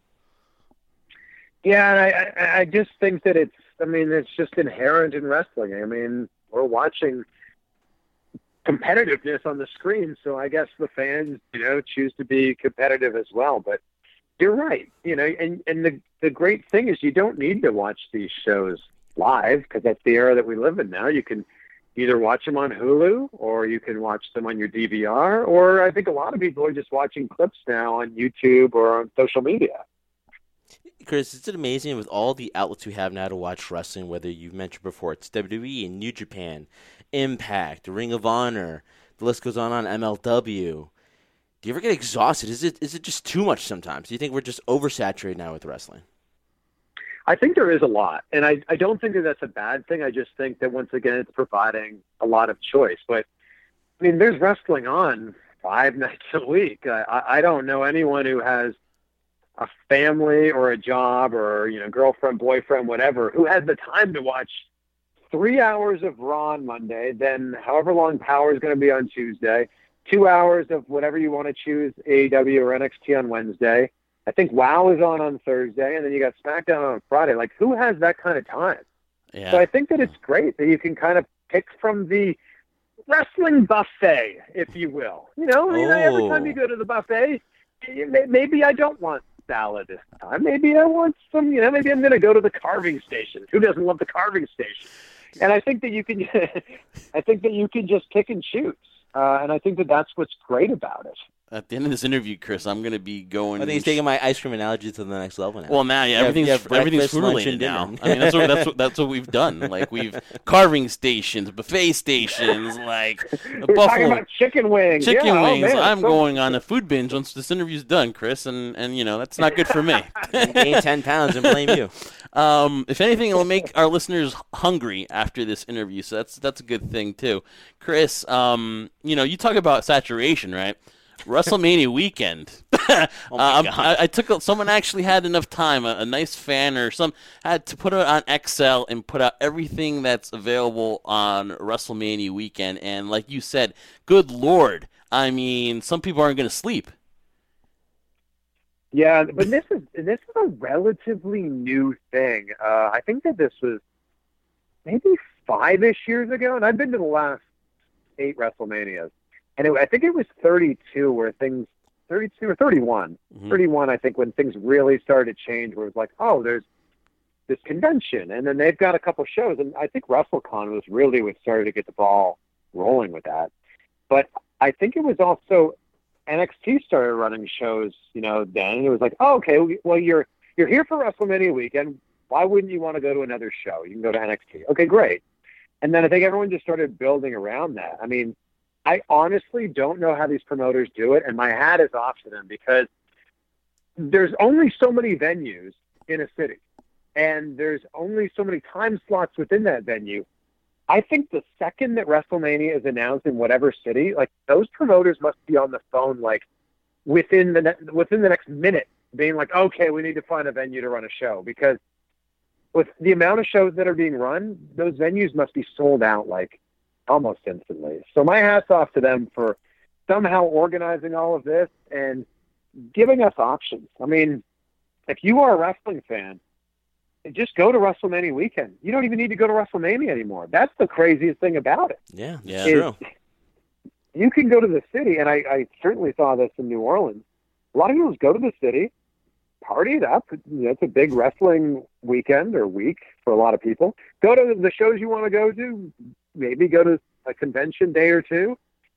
Yeah, and I, I I just think that it's, I mean, it's just inherent in wrestling. I mean, we're watching competitiveness on the screen, so I guess the fans, you know, choose to be competitive as well. But you're right, you know, and, and the, the great thing is you don't need to watch these shows live, because that's the era that we live in now. You can either watch them on Hulu or you can watch them on your D V R, or I think a lot of people are just watching clips now on YouTube or on social media. Chris, isn't it amazing with all the outlets we have now to watch wrestling, whether you mentioned before, it's W W E and New Japan, Impact, Ring of Honor, the list goes on on M L W. Do you ever get exhausted? Is it is it just too much sometimes? Do you think we're just oversaturated now with wrestling? I think there is a lot, and I, I don't think that that's a bad thing. I just think that, once again, it's providing a lot of choice. But, I mean, there's wrestling on five nights a week. I, I don't know anyone who has a family or a job or, you know, girlfriend, boyfriend, whatever, who has the time to watch three hours of Raw on Monday, then however long Power is going to be on Tuesday, two hours of whatever you want to choose, A E W or N X T on Wednesday. I think WoW is on on Thursday, and then you got SmackDown on Friday. Like, who has that kind of time? Yeah. So I think that it's great that you can kind of pick from the wrestling buffet, if you will. You know, you know, every time you Oh. go to the buffet, you may- maybe I don't want salad this time. Maybe I want some, you know, maybe I'm going to go to the carving station. Who doesn't love the carving station? And I think that you can, I think that you can just pick and choose. Uh, and I think that that's what's great about it. At the end of this interview, Chris, I'm going to be going. I think he's taking my ice cream analogy to the next level now. Well, now, yeah, have- everything's you have everything's breakfast, food lunch, related and now. dinner. I mean, that's what that's what that's what we've done. Like we've carving stations, buffet stations, like We're talking buffalo about chicken wings. chicken Yeah, oh, wings. man, I'm so- going on a food binge once this interview's done, Chris, and and you know that's not good for me. Gain ten pounds and blame you. Um, if anything, it'll make our listeners hungry after this interview, so that's that's a good thing too. Chris, um, you know, you talk about saturation, right? WrestleMania weekend. Oh my Um, God. I, I took a, someone actually had enough time, a, a nice fan or some had to put it on Excel and put out everything that's available on WrestleMania weekend. And like you said, good Lord, I mean, some people aren't going to sleep. Yeah, but this is this is a relatively new thing. Uh, I think that this was maybe five-ish years ago, and I've been to the last eight WrestleManias, and it, I think it was thirty-two where things, thirty-two or thirty-one, Mhm. thirty-one, I think, when things really started to change, where it was like, oh, there's this convention, and then they've got a couple shows, and I think WrestleCon was really what started to get the ball rolling with that. But I think it was also N X T started running shows, you know, then, and it was like, oh, okay, well, you're you're here for WrestleMania weekend. Why wouldn't you want to go to another show? You can go to N X T. Okay, great. And then I think everyone just started building around that. I mean, I honestly don't know how these promoters do it, and my hat is off to them because there's only so many venues in a city, and there's only so many time slots within that venue. I think the second that WrestleMania is announced in whatever city, like those promoters must be on the phone like within the ne- within the next minute, being like, okay, we need to find a venue to run a show, because with the amount of shows that are being run, those venues must be sold out like almost instantly. So my hat's off to them for somehow organizing all of this and giving us options. I mean, if you are a wrestling fan, just go to WrestleMania weekend. You don't even need to go to WrestleMania anymore. That's the craziest thing about it. Yeah, Yeah. that's true. You can go to the city, and I, I certainly saw this in New Orleans. A lot of people just go to the city, party it up. You know, it's a big wrestling weekend or week for a lot of people. Go to the shows you want to go to, maybe go to a convention day or two.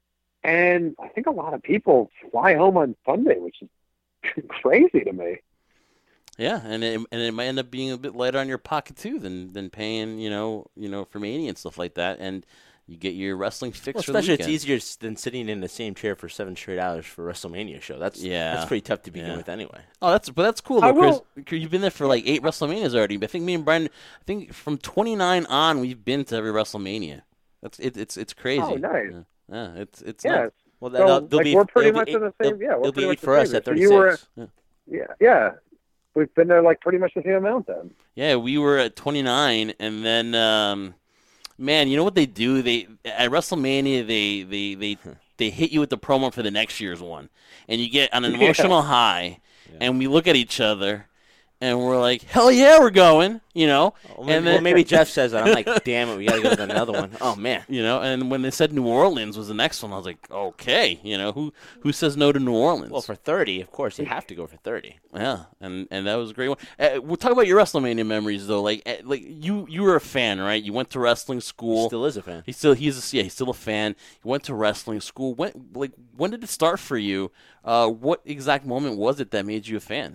And I think a lot of people fly home on Sunday, which is crazy to me. Yeah, and it, and it might end up being a bit lighter on your pocket too than than paying, you know, you know, for Mania and stuff like that, and you get your wrestling fix Well, for the especially it's weekend. easier s- than sitting in the same chair for seven straight hours for a WrestleMania show. That's Yeah. that's pretty tough to begin Yeah. with anyway. Oh, that's but that's cool I though, Chris. will- You've been there for like eight WrestleManias already. I think me and Brian, I think from twenty-nine on, we've been to every WrestleMania. That's it, it's it's crazy. Oh, nice. Yeah, yeah it's it's Yeah. nuts. Well, So, they'll, they'll like, be we're pretty it'll much be in the eight- same- yeah, we're it'll pretty be much eight the for us same. at So thirty-six. you were- Yeah, yeah. We've been there like pretty much the same amount then. Yeah, we were at twenty-nine, and then um, man, you know what they do? They at WrestleMania they they they they hit you with the promo for the next year's one, and you get on an emotional high, and we look at each other, and we're like, hell yeah, we're going, you know. Well, and maybe, then well, maybe Jeff says that. I'm like, damn it, we got to go to another one. Oh, man. you know, and when they said New Orleans was the next one, I was like, okay, you know, who who says no to New Orleans? Well, for thirty, of course, you have to go for thirty. Yeah, and, and that was a great one. Uh, we'll talk about your WrestleMania memories though. Like uh, like you you were a fan, right? You went to wrestling school. Still is a fan. He still he's a, yeah he's still a fan. You went to wrestling school. When like when did it start for you? Uh, what exact moment was it that made you a fan?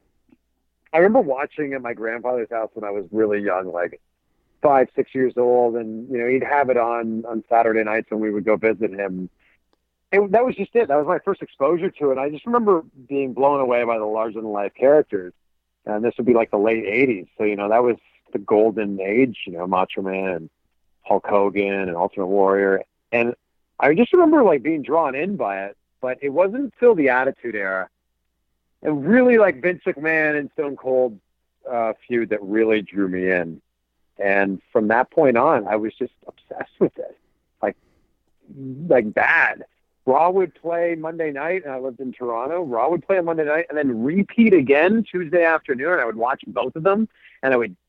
I remember watching at my grandfather's house when I was really young, like five, six years old, and you know he'd have it on on Saturday nights when we would go visit him. And that was just it. That was my first exposure to it. I just remember being blown away by the larger than life characters, and this would be like the late eighties. So you know that was the golden age. You know, Macho Man and Hulk Hogan and Ultimate Warrior, and I just remember like being drawn in by it. But it wasn't until the Attitude Era, and really like Vince McMahon and Stone Cold uh, feud that really drew me in. And from that point on, I was just obsessed with it, like like bad. Raw would play Monday night, and I lived in Toronto. Raw would play on Monday night, and then repeat again Tuesday afternoon. And I would watch both of them, and I would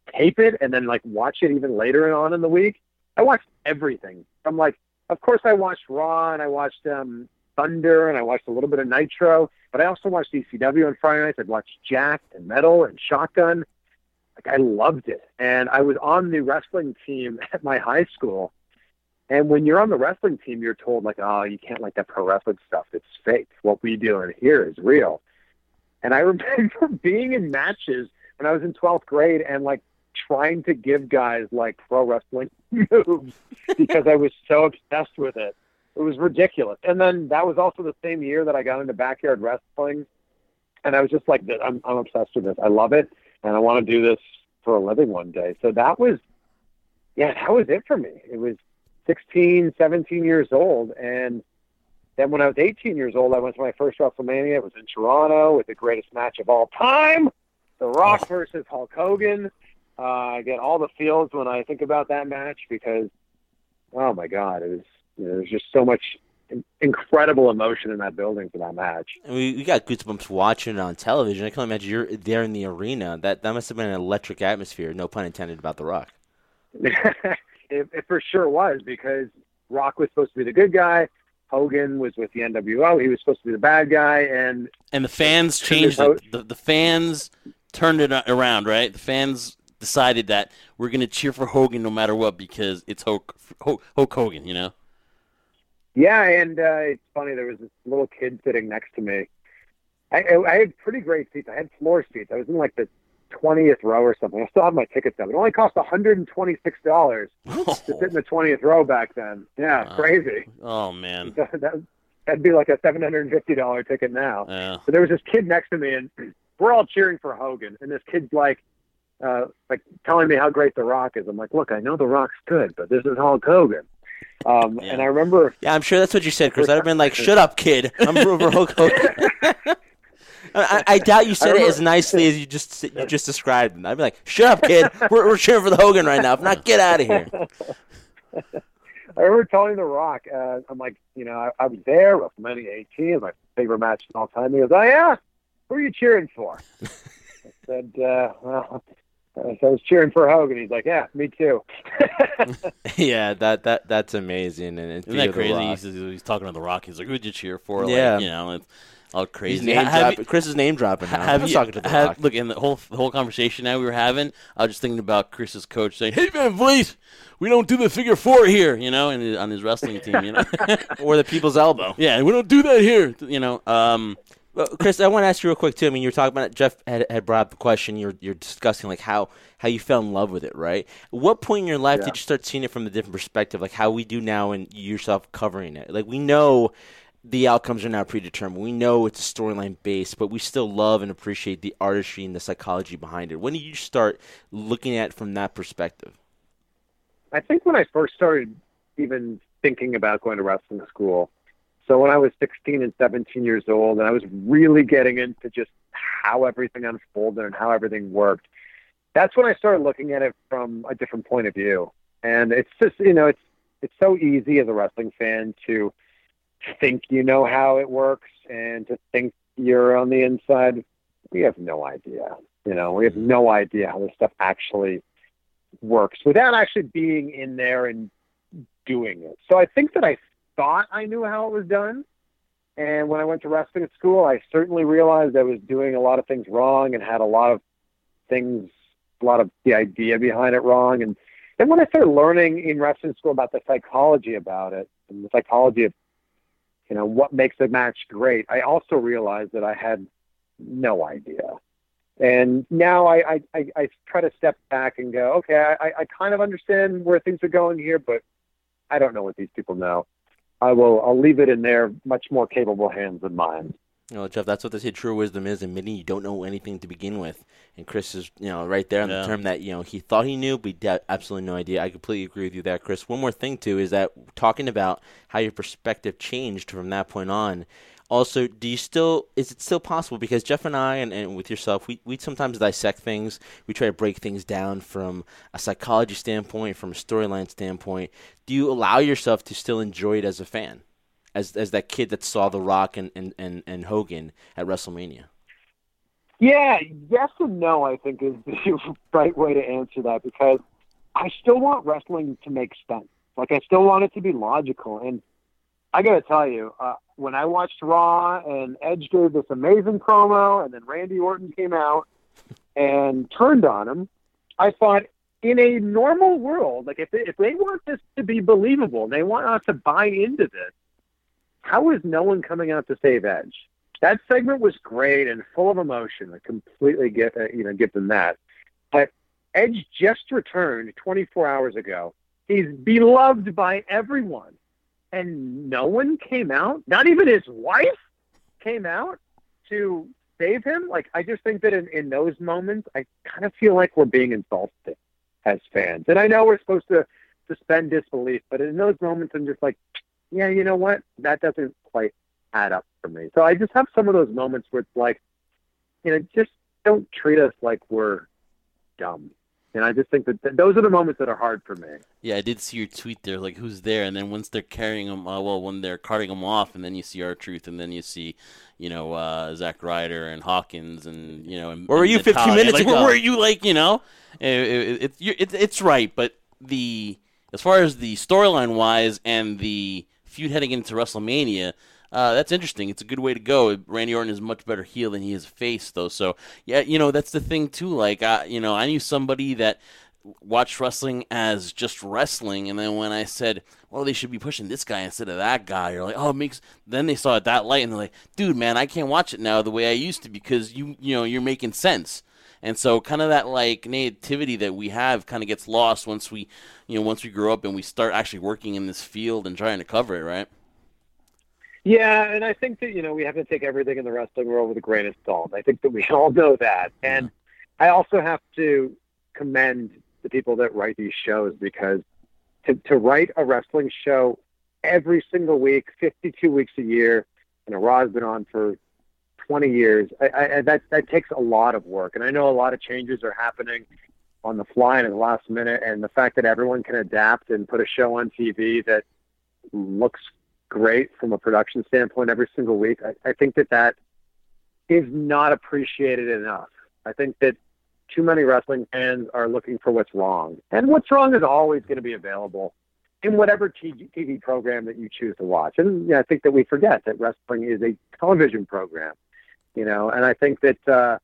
tape it and then like watch it even later on in the week. I watched everything. I'm like, of course I watched Raw and I watched um, Thunder and I watched a little bit of Nitro, but I also watched E C W on Friday nights. I'd watched Jacked and Metal and Shotgun. Like, I loved it. And I was on the wrestling team at my high school. And when you're on the wrestling team, you're told, like, oh, you can't like that pro wrestling stuff. It's fake. What we do in here is real. And I remember being in matches when I was in twelfth grade and, like, trying to give guys, like, pro wrestling moves because I was so obsessed with it. It was ridiculous. And then that was also the same year that I got into backyard wrestling. And I was just like, I'm, I'm obsessed with this. I love it. And I want to do this for a living one day. So that was, yeah, that was it for me. It was sixteen, seventeen years old. And then when I was eighteen years old, I went to my first WrestleMania. It was in Toronto with the greatest match of all time, The Rock versus Hulk Hogan. Uh, I get all the feels when I think about that match because, oh my God, it was, you know, there's just so much incredible emotion in that building for that match. We, we got goosebumps watching it on television. I can only imagine you're there in the arena. That that must have been an electric atmosphere, no pun intended, about The Rock. it, it for sure was, because Rock was supposed to be the good guy. Hogan was with the N W O. He was supposed to be the bad guy. And and the fans changed it. The, the fans turned it around, right? The fans decided that we're going to cheer for Hogan no matter what because it's Hulk, Hulk, Hulk Hogan, you know? Yeah, and uh, it's funny, there was this little kid sitting next to me. I, I, I had pretty great seats. I had floor seats. I was in like the twentieth row or something. I still have my tickets up. It only cost one hundred twenty-six dollars oh. to sit in the twentieth row back then. Yeah, oh. crazy. Oh, man. So that, that'd be like a seven hundred fifty dollars ticket now. Yeah. So there was this kid next to me, and we're all cheering for Hogan. And this kid's like, uh, like telling me how great The Rock is. I'm like, look, I know The Rock's good, but this is Hulk Hogan. Um, yeah. And I remember... Yeah, I'm sure that's what you said, Chris. I'd have been like, shut up, kid. I'm over Hulk Hogan. I, I doubt you said remember, it as nicely as you just you just described it. I'd be like, shut up, kid. We're, we're cheering for the Hogan right now. If not, get out of here. I remember telling The Rock, uh, I'm like, you know, I, I was there, WrestleMania eighteen, my favorite match of all time. He goes, oh, yeah? Who are you cheering for? I said, uh, well... So I was cheering for Hogan. He's like, yeah, me too. yeah, that that that's amazing. And Isn't that crazy? He's, he's talking to The Rock. He's like, who'd you cheer for? Yeah. Like, you know, it's all crazy. Name drop, you, Chris is name dropping now. Have I'm you, talking to The have, Rock. Look, in the whole the whole conversation now we were having, I was just thinking about Chris's coach saying, hey, Van Vliet, we don't do the figure four here, you know, and on his wrestling team, you know. Or the people's elbow. Yeah, we don't do that here, you know. Um Well, Chris, I want to ask you real quick too. I mean, you were talking about it. Jeff had, had brought up the question. You're you're discussing like how, how you fell in love with it, right? At what point in your life yeah. did you start seeing it from a different perspective, like how we do now, and yourself covering it? Like we know the outcomes are now predetermined. We know it's a storyline based, but we still love and appreciate the artistry and the psychology behind it. When did you start looking at it from that perspective? I think when I first started even thinking about going to wrestling school. So when I was sixteen and seventeen years old, and I was really getting into just how everything unfolded and how everything worked, that's when I started looking at it from a different point of view. And it's just, you know, it's it's so easy as a wrestling fan to think you know how it works and to think you're on the inside. We have no idea. You know, we have no idea how this stuff actually works without actually being in there and doing it. So I think that I thought I knew how it was done. And when I went to wrestling school, I certainly realized I was doing a lot of things wrong and had a lot of things, a lot of the idea behind it wrong. And then when I started learning in wrestling school about the psychology about it and the psychology of, you know, what makes a match great, I also realized that I had no idea. And now I, I, I, I try to step back and go, okay, I, I kind of understand where things are going here, but I don't know what these people know. I will. I'll leave it in their much more capable hands than mine. You know, Jeff, that's what they say true wisdom is, admitting you don't know anything to begin with. And Chris is, you know, right there on yeah. the term that, you know, he thought he knew, but he had absolutely no idea. I completely agree with you there, Chris. One more thing, too, is that talking about how your perspective changed from that point on. Also, do you still, is it still possible? Because Jeff and I, and, and with yourself, we, we sometimes dissect things. We try to break things down from a psychology standpoint, from a storyline standpoint. Do you allow yourself to still enjoy it as a fan? As as that kid that saw The Rock and, and, and, and Hogan at WrestleMania? Yeah, yes and no, I think, is the right way to answer that, because I still want wrestling to make sense. Like, I still want it to be logical. And I got to tell you, uh, when I watched Raw and Edge gave this amazing promo and then Randy Orton came out and turned on him, I thought, in a normal world, like if they, if they want this to be believable, they want us to buy into this, how is no one coming out to save Edge? That segment was great and full of emotion. I completely get, uh, you know, give them that. But Edge just returned twenty-four hours ago. He's beloved by everyone. And no one came out, not even his wife came out to save him. Like, I just think that in, in those moments, I kind of feel like we're being insulted as fans. And I know we're supposed to suspend disbelief, but in those moments, I'm just like, yeah, you know what? That doesn't quite add up for me. So I just have some of those moments where it's like, you know, just don't treat us like we're dumb. And I just think that th- those are the moments that are hard for me. Yeah, I did see your tweet there, like, who's there? And then once they're carrying them, uh, well, when they're carting them off, and then you see R-Truth, and then you see, you know, uh, Zack Ryder and Hawkins, and, you know. And, where were you Natalia. fifteen minutes like, ago? Where were you, like, you know? It, it, it, it, it, it's right, but the as far as the storyline-wise and the feud heading into WrestleMania, Uh, that's interesting. It's a good way to go. Randy Orton is a much better heel than he is face, though. So, yeah, you know, that's the thing, too. Like, I, you know, I knew somebody that watched wrestling as just wrestling, and then when I said, well, they should be pushing this guy instead of that guy, you're like, oh, it makes, then they saw it that light, and they're like, dude, man, I can't watch it now the way I used to because, you, you know, you're making sense. And so kind of that, like, nativity that we have kind of gets lost once we, you know, once we grow up and we start actually working in this field and trying to cover it, right? Yeah, and I think that, you know, we have to take everything in the wrestling world with a grain of salt. I think that we all know that. And yeah. I also have to commend the people that write these shows, because to, to write a wrestling show every single week, fifty-two weeks a year, and a Raw's been on for twenty years, I, I, that, that takes a lot of work. And I know a lot of changes are happening on the fly and at the last minute, and the fact that everyone can adapt and put a show on T V that looks great from a production standpoint every single week, I, I think that that is not appreciated enough. I think that too many wrestling fans are looking for what's wrong. And what's wrong is always going to be available in whatever T V program that you choose to watch. And yeah, I think that we forget that wrestling is a television program, you know, and I think that uh,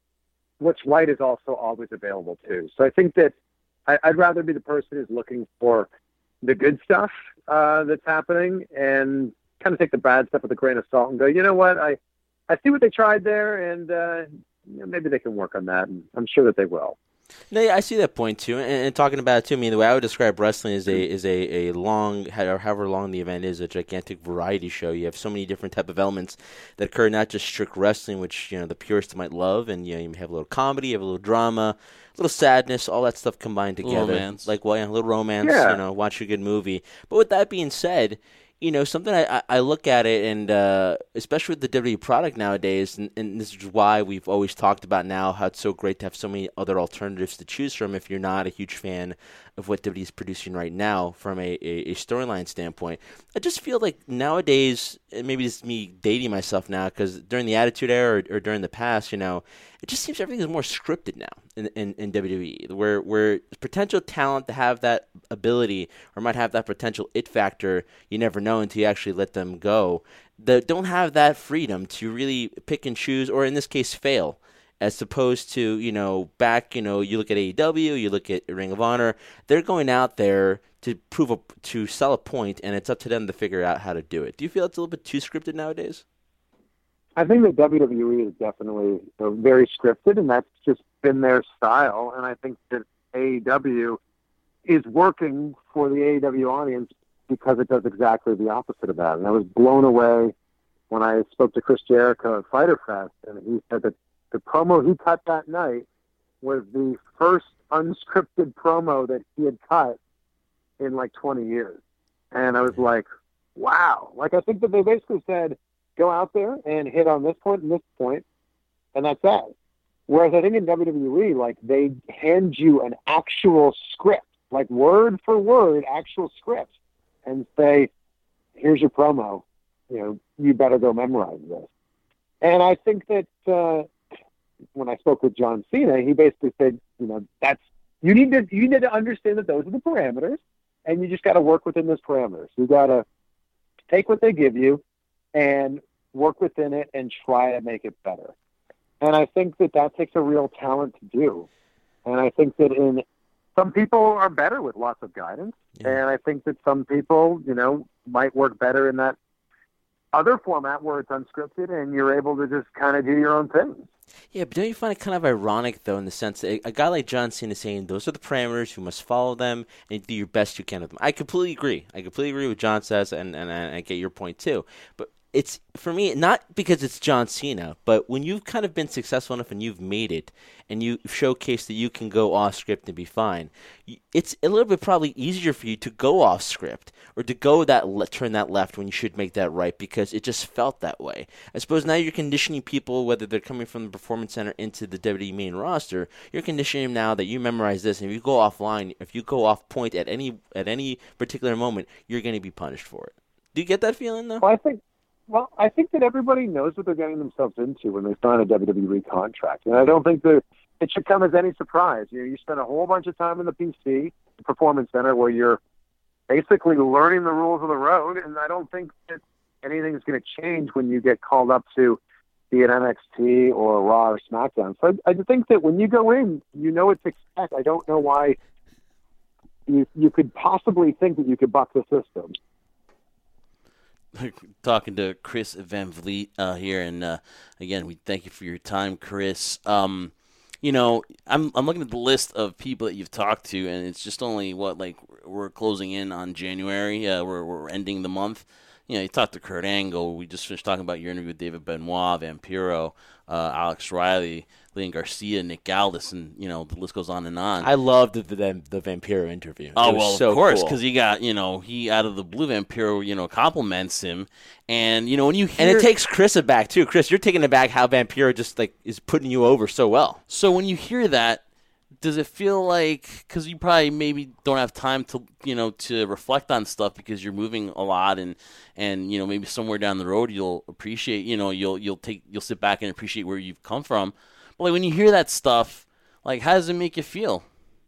what's right is also always available too. So I think that I, I'd rather be the person who's looking for the good stuff uh, that's happening and kind of take the bad stuff with a grain of salt and go, you know what, I, I see what they tried there, and uh, you know, maybe they can work on that, and I'm sure that they will. No, yeah, I see that point too. And, and talking about it too, I mean, the way I would describe wrestling is a is a, a long, however long the event is, a gigantic variety show. You have so many different type of elements that occur, not just strict wrestling, which, you know, the purists might love, and, you know, you have a little comedy, you have a little drama, a little sadness, all that stuff combined together. Romance. Like, well, yeah, a little romance, yeah. you know, watch a good movie. But with that being said, you know, something I, I look at it, and uh, especially with the W W E product nowadays, and, and this is why we've always talked about now how it's so great to have so many other alternatives to choose from if you're not a huge fan of what W W E is producing right now from a, a, a storyline standpoint. I just feel like nowadays, and maybe this is me dating myself now, because during the Attitude Era or, or during the past, you know, it just seems everything is more scripted now in, in, in W W E, where where potential talent to have that ability or might have that potential it factor, you never know until you actually let them go, that don't have that freedom to really pick and choose, or in this case, fail. As opposed to, you know, back, you know, you look at A E W, you look at Ring of Honor, they're going out there to prove a, to sell a point, and it's up to them to figure out how to do it. Do you feel it's a little bit too scripted nowadays? I think that W W E is definitely, you know, very scripted, and that's just been their style. And I think that A E W is working for the A E W audience because it does exactly the opposite of that. And I was blown away when I spoke to Chris Jericho at Fyter Fest, and he said that the promo he cut that night was the first unscripted promo that he had cut in like twenty years. And I was like, wow. Like, I think that they basically said, go out there and hit on this point and this point, and that's that. Whereas I think in W W E, like, they hand you an actual script, like word for word, actual script, and say, here's your promo. You know, you better go memorize this. And I think that, uh, when I spoke with John Cena, he basically said, you know, that's you need to you need to understand that those are the parameters, and you just got to work within those parameters. You got to take what they give you and work within it and try to make it better. And I think that that takes a real talent to do. And I think that in some people are better with lots of guidance, yeah. and I think that some people, you know, might work better in that other format where it's unscripted and you're able to just kind of do your own thing. Yeah, but don't you find it kind of ironic, though, in the sense that a guy like John Cena is saying those are the parameters, you must follow them, and do your best you can with them. I completely agree. I completely agree with John says, and, and, and I get your point, too. But it's, for me, not because it's John Cena, but when you've kind of been successful enough and you've made it, and you showcase that you can go off script and be fine, it's a little bit probably easier for you to go off script or to go that le- turn that left when you should make that right because it just felt that way. I suppose now you're conditioning people, whether they're coming from the Performance Center into the W W E main roster, you're conditioning them now that you memorize this, and if you go offline, if you go off point at any at any particular moment, you're going to be punished for it. Do you get that feeling, though? Well, I think Well, I think that everybody knows what they're getting themselves into when they sign a W W E contract. And I don't think that it should come as any surprise. You know, you spend a whole bunch of time in the P C, the Performance Center, where you're basically learning the rules of the road. And I don't think that anything's going to change when you get called up to be an N X T or Raw or SmackDown. So I, I think that when you go in, you know what to expect. I don't know why you you could possibly think that you could buck the system. Talking to Chris Van Vliet uh, here, and uh, again, we thank you for your time, Chris. Um, you know, I'm I'm looking at the list of people that you've talked to, and it's just only what like we're closing in on January. Uh, we're we're ending the month. You know, you talked to Kurt Angle. We just finished talking about your interview with David Benoit, Vampiro, uh, Alex Riley, Lillian Garcia, Nick Galdis, and you know the list goes on and on. I loved the the, the Vampiro interview. Oh it was well, so of course, cool. because he got you know he out of the blue Vampiro you know compliments him, and you know when you hear and it takes Chris aback too. Chris, you're taking aback how Vampiro just like is putting you over so well. So when you hear that, does it feel like, because you probably maybe don't have time to, you know, to reflect on stuff because you're moving a lot, and, and you know maybe somewhere down the road you'll appreciate, you know, you'll you'll take you'll sit back and appreciate where you've come from. But like when you hear that stuff, like how does it make you feel?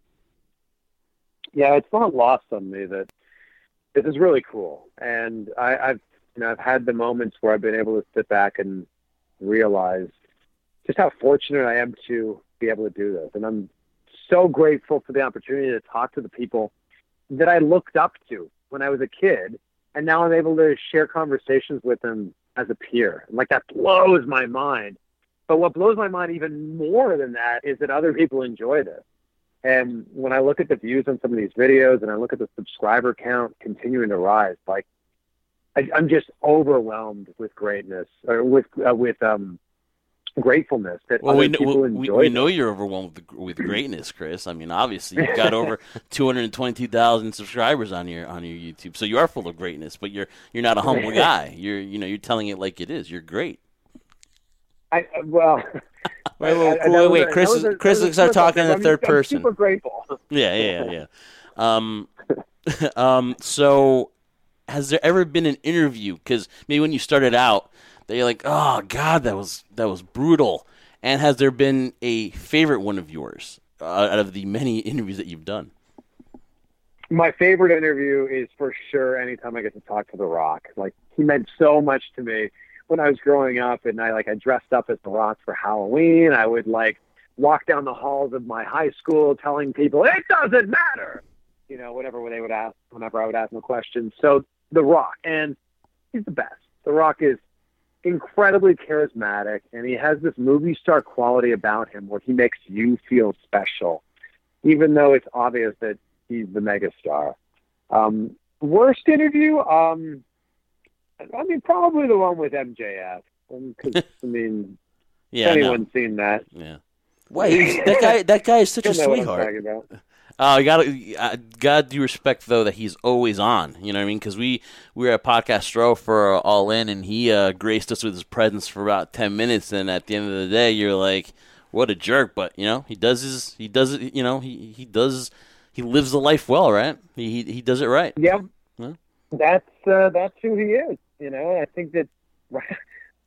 Yeah, it's not lost on me that this is really cool, and I, I've you know I've had the moments where I've been able to sit back and realize just how fortunate I am to be able to do this, and I'm so grateful for the opportunity to talk to the people that I looked up to when I was a kid, and now I'm able to share conversations with them as a peer. And like that blows my mind. But what blows my mind even more than that is that other people enjoy this. And when I look at the views on some of these videos and I look at the subscriber count continuing to rise, like I, I'm just overwhelmed with greatness, or with uh, with um. gratefulness that well, other we know, people we, enjoy. we know you're overwhelmed with, with greatness, Chris. I mean, obviously you've got over two hundred twenty-two thousand subscribers on your on your YouTube, so you are full of greatness. But you're you're not a humble guy. You're you know you're telling it like it is. You're great. I well. Wait, wait, I, I, wait, wait. a, Chris, a, Chris, a, start talking in the I'm, third I'm person. Super grateful. Yeah, yeah, yeah. Um, um. So, has there ever been an interview? Because maybe when you started out, that you're like, oh God, that was that was brutal. And has there been a favorite one of yours uh, out of the many interviews that you've done? My favorite interview is for sure anytime I get to talk to The Rock. Like, he meant so much to me when I was growing up, and I like I dressed up as The Rock for Halloween. I would like walk down the halls of my high school telling people it doesn't matter, you know, whatever they would ask, whenever I would ask them a question. So The Rock, and he's the best. The Rock is incredibly charismatic, and he has this movie star quality about him where he makes you feel special, even though it's obvious that he's the megastar. Um, worst interview? Um, I mean, probably the one with M J F. Because I mean, yeah, anyone's no. seen that? Yeah. Wait, that guy, that guy is such a You know what I'm sweetheart. talking about. Oh, you gotta, uh, gotta do respect though that he's always on. You know what I mean? Because we, we were at Podcast Row for uh, All In, and he uh, graced us with his presence for about ten minutes. And at the end of the day, you're like, what a jerk! But you know, he does his, he does it. You know, he he does, he lives the life well, right? He he, he does it right. Yeah, yeah. that's uh, that's who he is. You know, I think that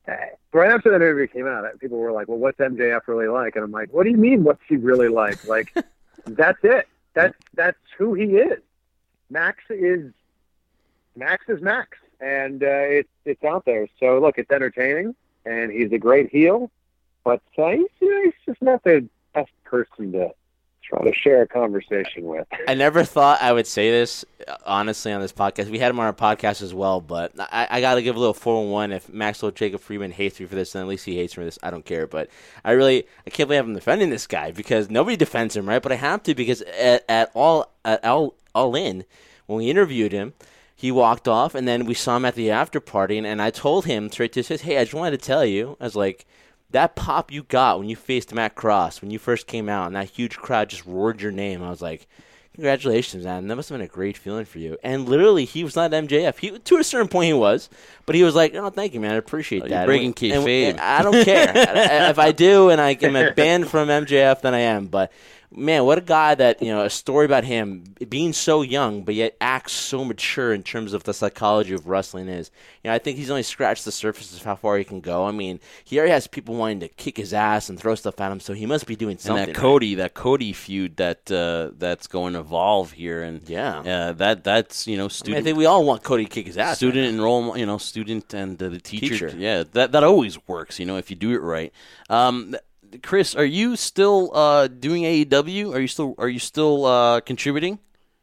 right after that interview came out, people were like, well, what's M J F really like? And I'm like, what do you mean, what's he really like? Like, that's it. That's that's who he is. Max is Max is Max, and uh, it's it's out there. So look, it's entertaining, and he's a great heel, but uh, he's, you know, he's just not the best person to try to share a conversation with. I never thought I would say this, honestly, on this podcast. We had him on our podcast as well, but I, I got to give a little four one one. If Maxwell Jacob Freeman hates me for this, then at least he hates me for this. I don't care, but I really, I can't believe I'm defending this guy because nobody defends him, right? But I have to because at, at all, at all, all in, when we interviewed him, he walked off, and then we saw him at the after party, and, and I told him straight to his face, hey, I just wanted to tell you, I was like, that pop you got when you faced Matt Cross, when you first came out, and that huge crowd just roared your name, I was like, congratulations, man. That must have been a great feeling for you. And literally, he was not M J F. He, to a certain point, he was. But he was like, oh, thank you, man. I appreciate oh, that. You're breaking kayfabe. I don't care. If I do and I am banned from M J F, then I am. But, man, what a guy that, you know, a story about him being so young, but yet acts so mature in terms of the psychology of wrestling is. You know, I think he's only scratched the surface of how far he can go. I mean, he already has people wanting to kick his ass and throw stuff at him, so he must be doing something. And that Cody, that Cody feud that uh, that's going to evolve here, and yeah, uh, that that's you know, student. I, mean, I think we all want Cody to kick his ass. Student right enrollment, you know, student and uh, the teacher. teacher. Yeah, that that always works. You know, if you do it right. Um, Chris, are you still uh, doing A E W? Are you still are you still uh, contributing?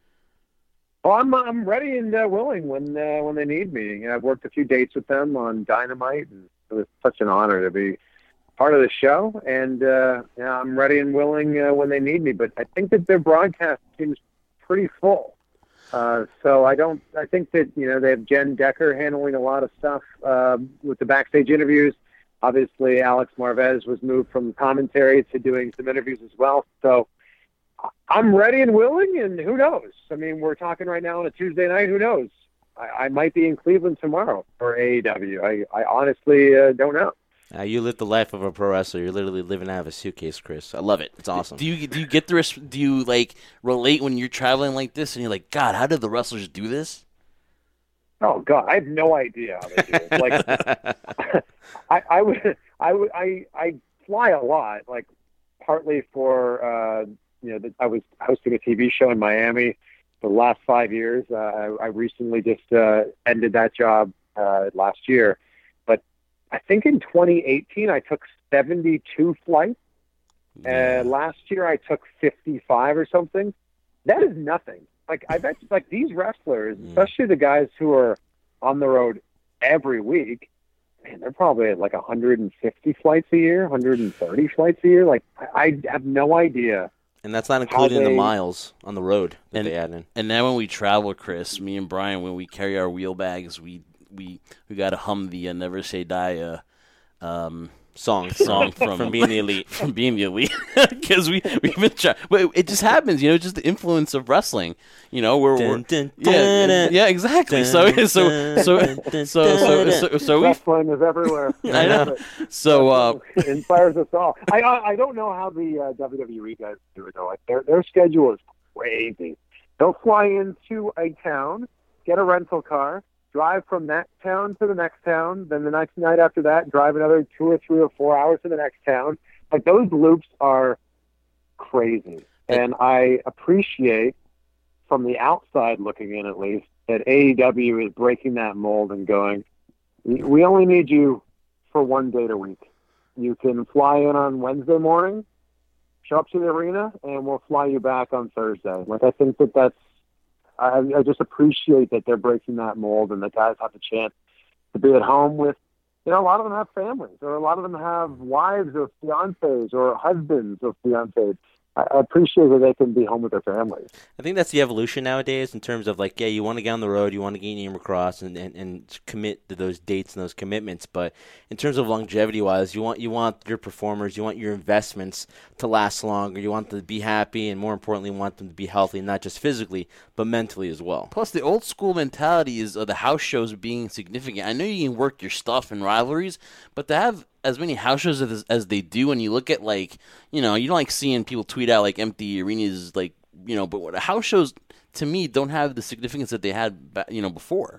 Oh, I'm I'm ready and uh, willing when uh, when they need me. You know, I've worked a few dates with them on Dynamite, and it was such an honor to be part of the show. And uh, you know, I'm ready and willing uh, when they need me. But I think that their broadcast seems pretty full. Uh, so I don't. I think that you know they have Jen Decker handling a lot of stuff uh, with the backstage interviews. Obviously, Alex Marvez was moved from commentary to doing some interviews as well. So I'm ready and willing, and who knows? I mean, we're talking right now on a Tuesday night. Who knows? I, I might be in Cleveland tomorrow for A E W. I, I honestly uh, don't know. Uh, you live the life of a pro wrestler. You're literally living out of a suitcase, Chris. I love it. It's awesome. Do you do you get the res- do you like relate when you're traveling like this, and you're like, God, how did the wrestlers do this? Oh God, I have no idea how they do it. Like, I, I would, I would, I, I fly a lot. Like, partly for uh, you know, the, I was hosting a T V show in Miami for the last five years. Uh, I, I recently just uh, ended that job uh, last year, but I think in twenty eighteen I took seventy-two flights. Uh, last year I took fifty-five or something. That is nothing. Like, I bet, like, these wrestlers, especially the guys who are on the road every week, man, they're probably at like one hundred fifty flights a year, one hundred thirty flights a year. Like, I, I have no idea. And that's not including they, the miles on the road that and, they add in. And now when we travel, Chris, me and Brian, when we carry our wheel bags, we we, we got to hum the uh, Never Say Die uh, um, song song from, from being the elite. From being the elite. Because we, we've been trying. But it just happens, you know, just the influence of wrestling. You know, we're, Dun, we're dun, yeah, dun, dun, yeah, exactly. dun, so, dun, so, dun, so, dun, so, dun, so, so, dun. so, so we, Wrestling is everywhere. I know. So, uh, it inspires us all. I, I, I don't know how the uh, W W E guys do it, though. Like, their, their schedule is crazy. They'll fly into a town, get a rental car, drive from that town to the next town, then the next night after that, drive another two or three or four hours to the next town. Like, those loops are crazy. And I appreciate, from the outside looking in at least, that A E W is breaking that mold and going, we only need you for one date a week. You can fly in on Wednesday morning, show up to the arena, and we'll fly you back on Thursday. Like, I think that that's, I, I just appreciate that they're breaking that mold and the guys have the chance to be at home with, you know, a lot of them have families, or a lot of them have wives or fiancés or husbands or fiancés. I appreciate that they can be home with their families. I think that's the evolution nowadays in terms of, like, yeah, you want to get on the road, you want to get your name across and, and, and commit to those dates and those commitments. But in terms of longevity-wise, you want you want your performers, you want your investments to last longer. You want them to be happy, and more importantly, you want them to be healthy, not just physically, but mentally as well. Plus, the old school mentality is of the house shows being significant. I know you can work your stuff in rivalries, but to have as many house shows as, as they do, and you look at, like, you know, you don't like seeing people tweet out like empty arenas, like, you know, but what house shows to me don't have the significance that they had, you know, before.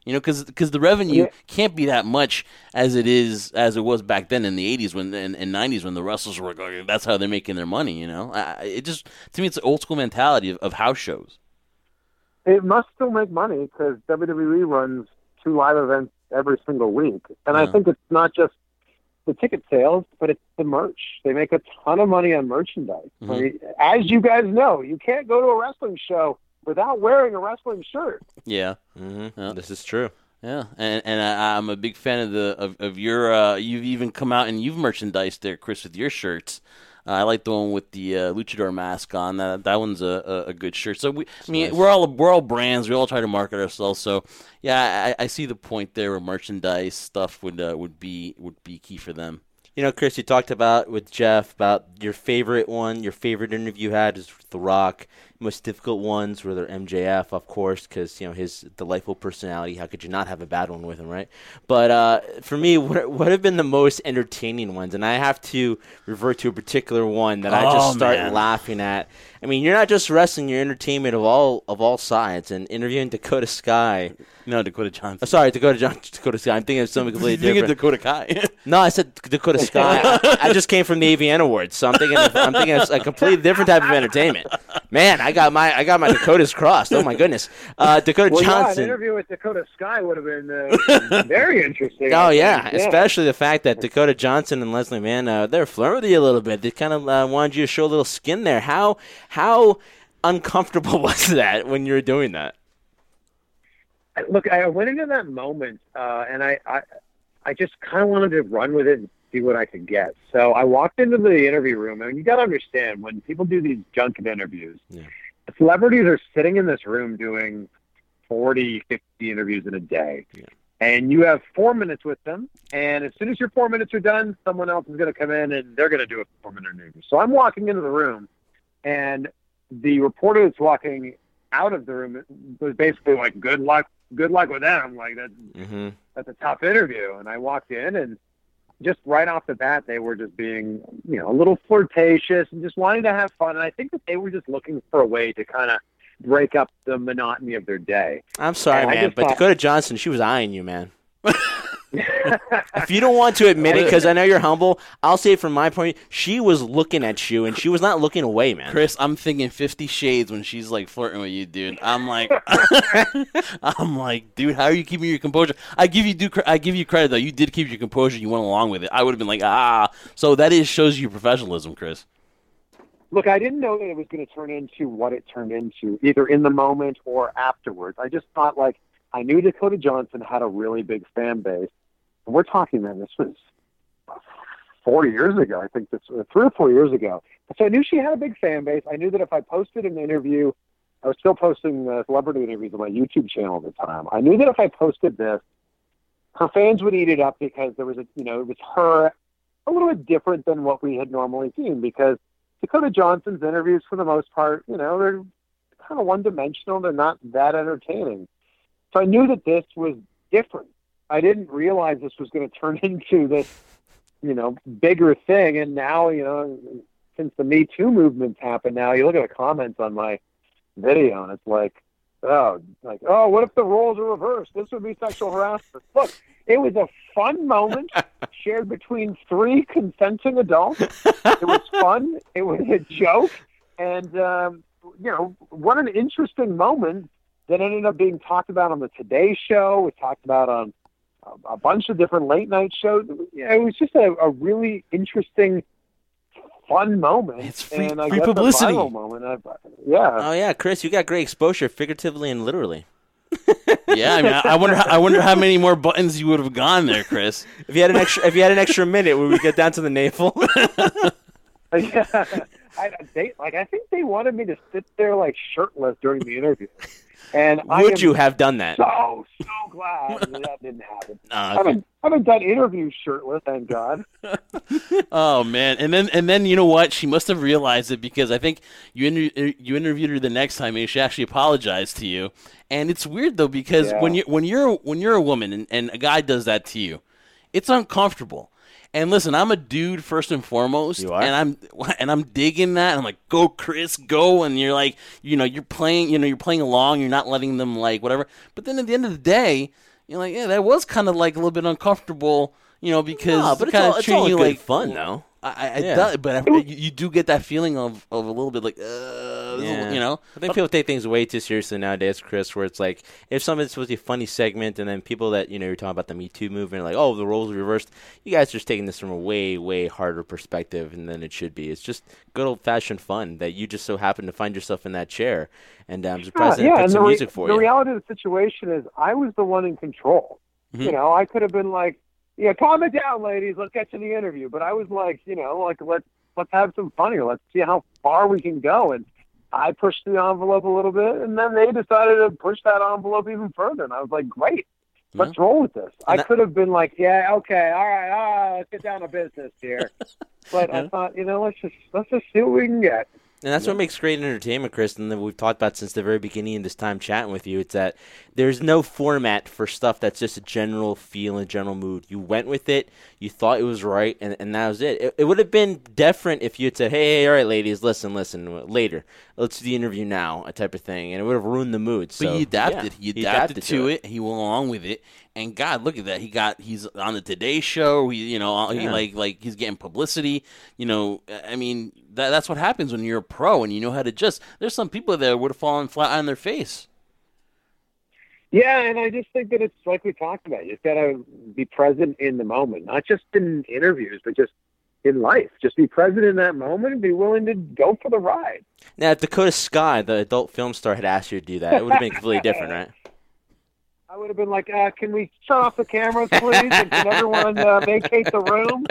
You know, because the revenue Yeah. can't be that much as it is as it was back then in the eighties when and, and nineties when the wrestlers were going. That's how they're making their money. You know, I, it just to me it's the old school mentality of, of house shows. It must still make money because W W E runs two live events every single week, and Yeah. I think it's not just the ticket sales, but it's the merch. They make a ton of money on merchandise. Mhm. I mean, as you guys know, you can't go to a wrestling show without wearing a wrestling shirt. Yeah. Mm-hmm. Yeah. This is true. Yeah, and and I, I'm a big fan of the of, of your. Uh, you've even come out and you've merchandised there, Chris, with your shirts. Uh, I like the one with the uh, luchador mask on. That that one's a, a, a good shirt. So we, I mean, nice. we're all we're all brands. We all try to market ourselves. So yeah, I, I see the point there. Where merchandise stuff would uh, would be would be key for them. You know, Chris, you talked about with Jeff about your favorite one, your favorite interview you had is with The Rock. Most difficult ones were their M J F, of course, because you know his delightful personality. How could you not have a bad one with him, right? But uh, for me, what, what have been the most entertaining ones? And I have to revert to a particular one that I Oh, just start man. laughing at. I mean, you're not just wrestling; you're entertainment of all of all sides. And interviewing Dakota Sky. No, Dakota Johnson. Oh, sorry, Dakota John, Dakota Sky. I'm thinking of something completely You think different. of Dakota Kai. No, I said Dakota Sky. I, I just came from the A V N Awards, so I'm thinking of, I'm thinking of a completely different type of entertainment. Man, I got my I got my Dakotas crossed. Oh my goodness, uh, Dakota Well, yeah, an Johnson. interview with Dakota Sky would have been uh, very interesting. Oh I yeah, think. especially the fact that Dakota Johnson and Leslie Mann, uh, they're flirting with you a little bit. They kind of uh, wanted you to show a little skin there. How how uncomfortable was that when you were doing that? Look, I went into that moment, uh, and I, I, I just kind of wanted to run with it and see what I could get. So I walked into the interview room, and you got to understand, when people do these junket interviews, Yeah. the celebrities are sitting in this room doing forty, fifty interviews in a day. Yeah. And you have four minutes with them, and as soon as your four minutes are done, someone else is going to come in, and they're going to do a four-minute interview. So I'm walking into the room, and the reporter that's walking out of the room was basically like, good luck. Good luck with them. Like that's Mm-hmm. that's a tough interview. And I walked in, and just right off the bat, they were just being, you know, a little flirtatious and just wanting to have fun. And I think that they were just looking for a way to kind of break up the monotony of their day. I'm sorry, And I man, just but thought- Dakota Johnson, she was eyeing you, man. If you don't want to admit it, because I know you're humble, I'll say it from my point. She was looking at you, and she was not looking away, man. Chris, I'm thinking Fifty Shades when she's like flirting with you, dude. I'm like, I'm like, dude, how are you keeping your composure? I give you do, I give you credit though. You did keep your composure. You went along with it. I would have been like, ah. So that is shows you professionalism, Chris. Look, I didn't know that it was going to turn into what it turned into, either in the moment or afterwards. I just thought, like, I knew Dakota Johnson had a really big fan base. And we're talking, man, this was four years ago. I think this was three or four years ago. So I knew she had a big fan base. I knew that if I posted an interview, I was still posting uh, celebrity interviews on my YouTube channel at the time. I knew that if I posted this, her fans would eat it up because there was a, you know, it was her a little bit different than what we had normally seen, because Dakota Johnson's interviews, for the most part, you know, they're kind of one-dimensional. They're not that entertaining. So I knew that this was different. I didn't realize this was going to turn into this, you know, bigger thing. And now, you know, since the Me Too movement's happened now, you look at the comments on my video, and it's like, oh, like, oh, what if the roles are reversed? This would be sexual harassment. Look, it was a fun moment shared between three consenting adults. It was fun. It was a joke. And, um, you know, what an interesting moment that ended up being talked about on the Today Show. We talked about on a bunch of different late night shows. It was just a, a really interesting, fun moment. It's free- and I free guess a publicity. viral moment. I, yeah. Oh yeah, Chris, you got great exposure, figuratively and literally. Yeah, I mean, I I wonder, how, I wonder how many more buttons you would have gone there, Chris. If you had an extra, if you had an extra minute, would we get down to the navel? Yeah. I, they, like, I think they wanted me to sit there like shirtless during the interview. And I Would am you have done that? so, so glad that, that didn't happen. Uh, I haven't, I haven't done interviews shirtless, thank God. Oh man, and then and then you know what? She must have realized it, because I think you inter- you interviewed her the next time, and she actually apologized to you. And it's weird though, because Yeah. when you when you're when you're a woman and, and a guy does that to you, it's uncomfortable. And listen, I'm a dude first and foremost, You are? and I'm and I'm digging that. I'm like, go Chris, go, and you're like, you know, you're playing, you know, you're playing along. You're not letting them like whatever. But then at the end of the day, you're like, yeah, that was kind of like a little bit uncomfortable, you know, because No, but it's kinda all, it's treating all you good like fun, though. I, I Yeah. do, but I, you, you do get that feeling of, of a little bit like, uh, Yeah. you know. I think people take things way too seriously nowadays, Chris, where it's like, if something's supposed to be a funny segment, and then people that, you know, you're talking about the Me Too movement, are like, oh, the roles are reversed. You guys are just taking this from a way, way harder perspective than it should be. It's just good old-fashioned fun that you just so happen to find yourself in that chair, and um, the president yeah, put and some the, re- music for the you. reality of the situation is I was the one in control. Mhm. You know, I could have been like, yeah, calm it down, ladies. Let's get to the interview. But I was like, you know, like let's let's have some fun here. Let's see how far we can go. And I pushed the envelope a little bit, and then they decided to push that envelope even further. And I was like, great, let's Yeah. roll with this. I that- could have been like, yeah, okay, all right, all right, let's get down to business here. But I thought, you know, let's just let's just see what we can get. And that's what makes great entertainment, Chris, and that we've talked about since the very beginning of this time chatting with you. It's that there's no format for stuff that's just a general feel and general mood. You went with it, you thought it was right, and, and that was it. It, it would have been different if you had said, hey, hey, all right, ladies, listen, listen, later. Let's do the interview now, a type of thing, and it would have ruined the mood. But So, he adapted. yeah, he, adapted to it. He went along with it. And God, look at that. He got he's on the Today Show. He, you know, he Yeah. like like he's getting publicity. You know, I mean, that that's what happens when you're a pro and you know how to adjust. There's some people that would have fallen flat on their face. Yeah, and I just think that it's like we talked about. You just got to be present in the moment, not just in interviews, but just in life. Just be present in that moment and be willing to go for the ride. Now, if Dakota Sky, the adult film star, had asked you to do that, it would have been completely different, right? I would have been like, uh, can we shut off the cameras, please? And can everyone uh, vacate the room?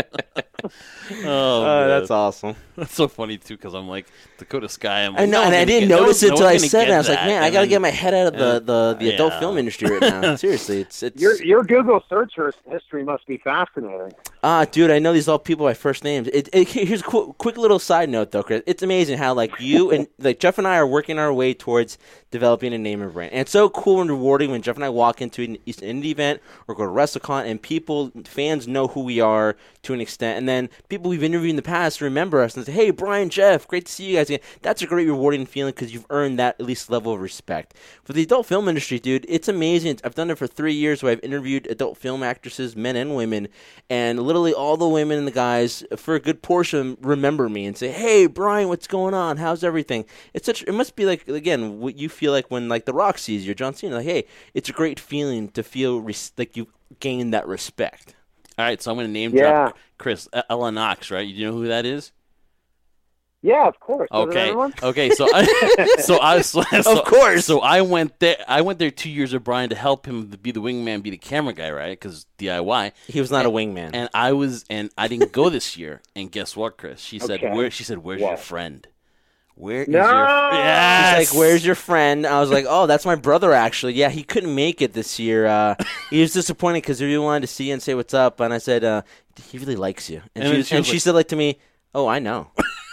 Oh, Oh, that's awesome. That's so funny too because I'm like Dakota Sky. I'm like, I know, no and one's I gonna didn't get- no notice one- it no until I one's gonna said it. get I was like, that. man, I And got to then- get my head out of the, the, the adult Yeah. film industry right now. Seriously, it's it's. Your your Google search history must be fascinating. Ah, dude, I know these all people by first names. It, it, here's a quick, quick little side note, though, Chris. It's amazing how, like, you and, like, Jeff and I are working our way towards developing a name and brand. And it's so cool and rewarding when Jeff and I walk into an East Indie event or go to WrestleCon and people, fans know who we are to an extent. And then people we've interviewed in the past remember us and say, hey, Brian, Jeff, great to see you guys again. That's a great rewarding feeling because you've earned that at least level of respect. For the adult film industry, dude, it's amazing. I've done it for three years where I've interviewed adult film actresses, men and women, and literally all the women and the guys, for a good portion, remember me and say, hey, Brian, what's going on? How's everything? It's such. It must be like, again, what you feel like when, like, The Rock sees you, John Cena, like, hey, it's a great feeling to feel res- like you've gained that respect. All right, so I'm going to name Yeah. drop Chris E- Ella Knox, right? You know who that is? Yeah, of course. Doesn't Okay. everyone? Okay. So I, so I, so, Of course. So I went there. I went there two years with Brian to help him be the wingman, be the camera guy, right? Because D I Y. He was not a wingman. And I was, and I didn't go this year. And guess what, Chris? She said, Okay. "Where?" She said, "Where's your What? friend? Where is No! your?" Yes! She's like, where's your friend? I was like, oh, that's my brother, actually. Yeah, he couldn't make it this year. Uh, he was disappointed because he really wanted to see you and say what's up. And I said, uh, he really likes you. And, And she, then was- she and was she like- said, like, to me, oh, I know.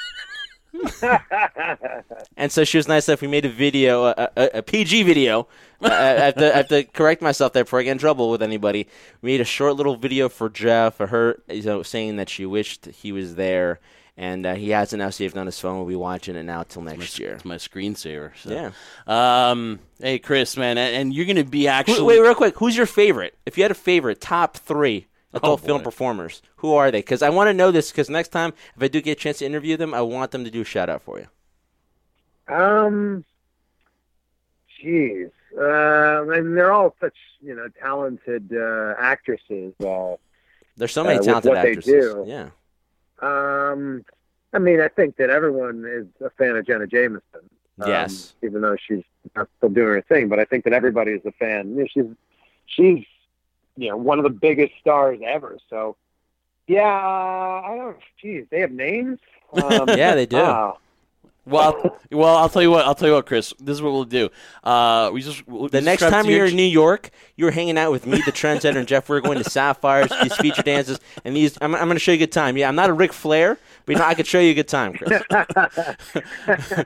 And so she was nice enough. We made a video, a, a, a P G video. uh, I, have to, I have to correct myself there before I get in trouble with anybody. We made a short little video for Jeff, for her, you know, saying that she wished he was there. And uh, he has it now saved on his phone. We'll be watching it now till next year. It's my screensaver. So. Yeah. Um. Hey, Chris, man, and, and you're gonna be actually. Who, wait, real quick. Who's your favorite? If you had a favorite, top three adult Oh, film boy. performers, who are they? Because I want to know this. Because next time, if I do get a chance to interview them, I want them to do a shout out for you. Um, jeez. Uh, and they're all such, you know, talented uh, actresses. Uh, There's so many Uh, with talented what they actresses. do. Yeah. um, I mean, I think that everyone is a fan of Jenna Jameson. Um, Yes. Even though she's not still doing her thing, but I think that everybody is a fan. You know, she's, she's, you know, one of the biggest stars ever. So, yeah, I don't. Geez, they have names. Um, Yeah, they do. ah, Well, well, I'll tell you what. I'll tell you what, Chris. This is what we'll do. Uh, we just we'll The just next grab time to you're your- in New York, you're hanging out with me, the trendsetter, and Jeff. We're going to Sapphires, these feature dances, and these. I'm, I'm going to show you a good time. Yeah, I'm not a Ric Flair, but you know, I could show you a good time, Chris.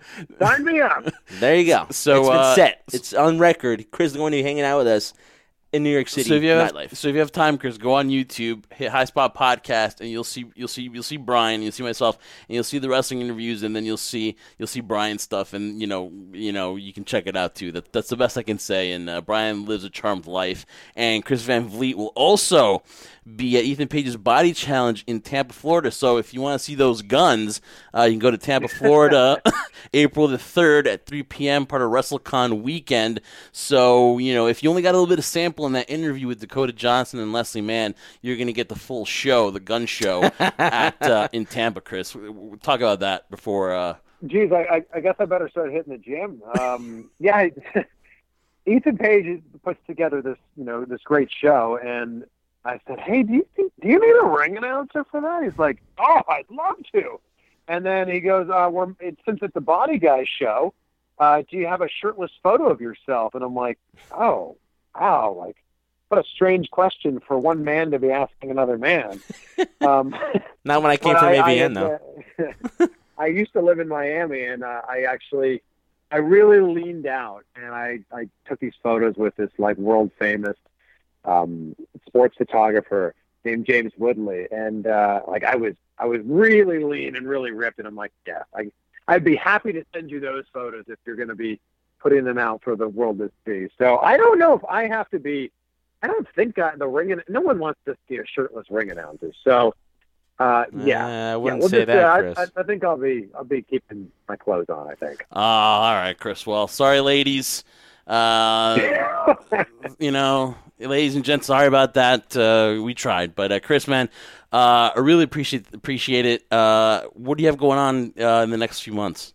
sign me up. There you go. So, it's been uh, set. It's on record. Chris is going to be hanging out with us in New York City so if you have, nightlife. So if you have time, Chris, go on YouTube, hit High Spot Podcast, and you'll see you'll see you'll see Brian, you'll see myself, and you'll see the wrestling interviews, and then you'll see you'll see Brian's stuff, and you know you know you can check it out too. That that's the best I can say. And uh, Brian lives a charmed life, and Chris Van Vliet will also be at Ethan Page's Body Challenge in Tampa, Florida. So if you want to see those guns, uh, you can go to Tampa, Florida, April the third at three p.m., part of WrestleCon weekend. So, you know, if you only got a little bit of sample in that interview with Dakota Johnson and Leslie Mann, you're going to get the full show, the gun show, at uh, in Tampa, Chris. We'll talk about that before. Uh... Geez, I, I, I guess I better start hitting the gym. Um, yeah, I, Ethan Page puts together this, you know, this great show, and I said, hey, do you think, do you need a ring announcer for that? He's like, oh, I'd love to. And then he goes, uh, we're, it, since it's a Body Guy show, uh, do you have a shirtless photo of yourself? And I'm like, oh, wow, like, what a strange question for one man to be asking another man. Um, Not when I came from I, A V N, I, though. Uh, I used to live in Miami, and uh, I actually, I really leaned out, and I, I took these photos with this, like, world-famous um sports photographer named James Woodley, and uh like I was I was really lean and really ripped, and I'm like, yeah, I I'd be happy to send you those photos if you're going to be putting them out for the world to see. So I don't know if I have to be. I don't think I, the ring. No one wants to see a shirtless ring announcer. So uh yeah, uh, I wouldn't yeah, we'll say just, that, uh, Chris. I, I, I think I'll be I'll be keeping my clothes on. I think. Oh, all right, Chris. Well, sorry, ladies. Uh, you know. Ladies and gents, sorry about that. Uh, we tried, but uh, Chris, man, uh, I really appreciate appreciate it. Uh, what do you have going on uh, in the next few months?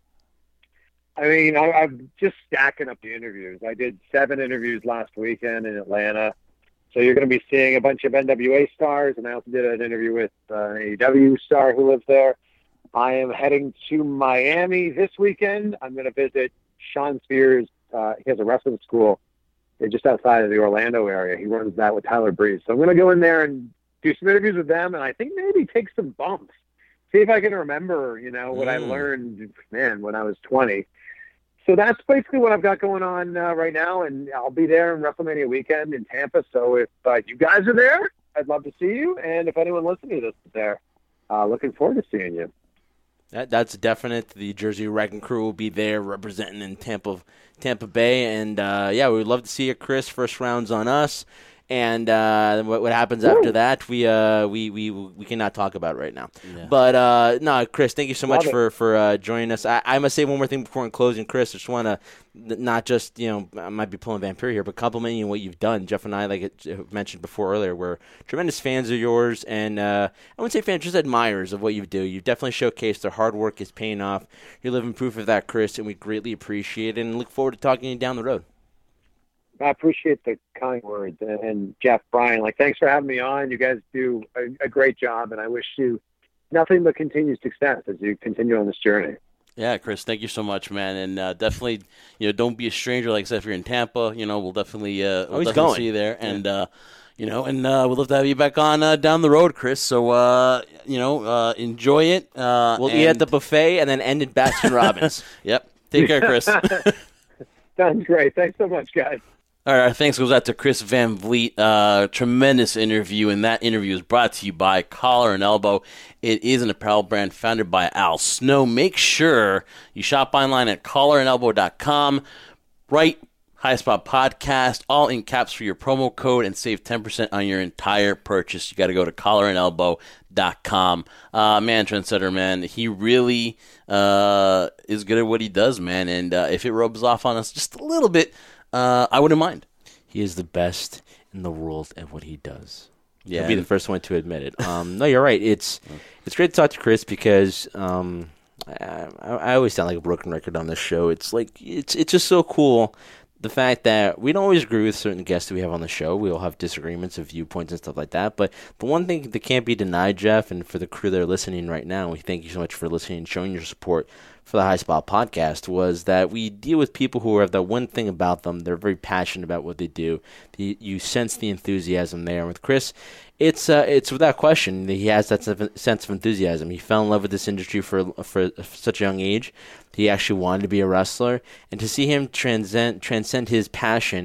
I mean, I, I'm just stacking up the interviews. I did seven interviews last weekend in Atlanta, so you're going to be seeing a bunch of N W A stars, and I also did an interview with uh, an A E W star who lives there. I am heading to Miami this weekend. I'm going to visit Sean Spears. Uh, he has a wrestling school. They're just outside of the Orlando area. He runs that with Tyler Breeze. So I'm going to go in there and do some interviews with them, and I think maybe take some bumps. See if I can remember, you know, what mm. I learned, man, when I was twenty. So that's basically what I've got going on uh, right now, and I'll be there in WrestleMania weekend in Tampa. So if uh, you guys are there, I'd love to see you. And if anyone listening to this is there, uh, looking forward to seeing you. That, that's definite. The Jersey Wrecking Crew will be there representing in Tampa, Tampa Bay, and uh, yeah, we would love to see you, Chris. First round's on us, and uh, what, what happens Ooh. after that, we uh, we we we cannot talk about right now. Yeah. But uh, no, Chris, thank you so much love for for uh, joining us. I, I must say one more thing before in closing, Chris. I just want to not just, you know, I might be pulling Vampire here, but complimenting you on what you've done. Jeff and I, like I mentioned before earlier, we're tremendous fans of yours, and uh, I wouldn't say fans, just admirers of what you do. You've definitely showcased the hard work is paying off. You're living proof of that, Chris, and we greatly appreciate it and look forward to talking to you down the road. I appreciate the kind words. And, and Jeff, Brian, like, thanks for having me on. You guys do a, a great job, and I wish you nothing but continued success as you continue on this journey. Yeah, Chris, thank you so much, man, and uh, definitely, you know, don't be a stranger. Like I said, if you're in Tampa, you know, we'll definitely, uh, we'll oh, he's definitely going. see you there, and yeah. uh, you know, and uh, we'd love to have you back on uh, down the road, Chris. So, uh, you know, uh, enjoy it. Uh, we'll and... eat at the buffet and then end at Baskin Robbins. Yep. Take care, Chris. Sounds great. Thanks so much, guys. All right, our thanks goes out to Chris Van Vliet. Uh, tremendous interview, and that interview is brought to you by Collar and Elbow. It is an apparel brand founded by Al Snow. Make sure you shop online at collar and elbow dot com. Right, High Spot Podcast, all in caps for your promo code, and save ten percent on your entire purchase. You got to go to collar and elbow dot com. Uh, man, Trendsetter, man, he really uh, is good at what he does, man, and uh, if it rubs off on us just a little bit, Uh, I wouldn't mind. He is the best in the world at what he does. Yeah, He'll be the first one to admit it. Um, no, you're right. It's it's great to talk to Chris because um, I, I always sound like a broken record on this show. It's like it's it's just so cool. The fact that we don't always agree with certain guests that we have on the show. We all have disagreements of viewpoints and stuff like that. But the one thing that can't be denied, Jeff, and for the crew that are listening right now, we thank you so much for listening and showing your support for the High Spot Podcast, was that we deal with people who have that one thing about them. They're very passionate about what they do. The, you sense the enthusiasm there. And with Chris, it's uh, it's without question that he has that sense of enthusiasm. He fell in love with this industry for for such a young age. He actually wanted to be a wrestler, and to see him transcend transcend his passion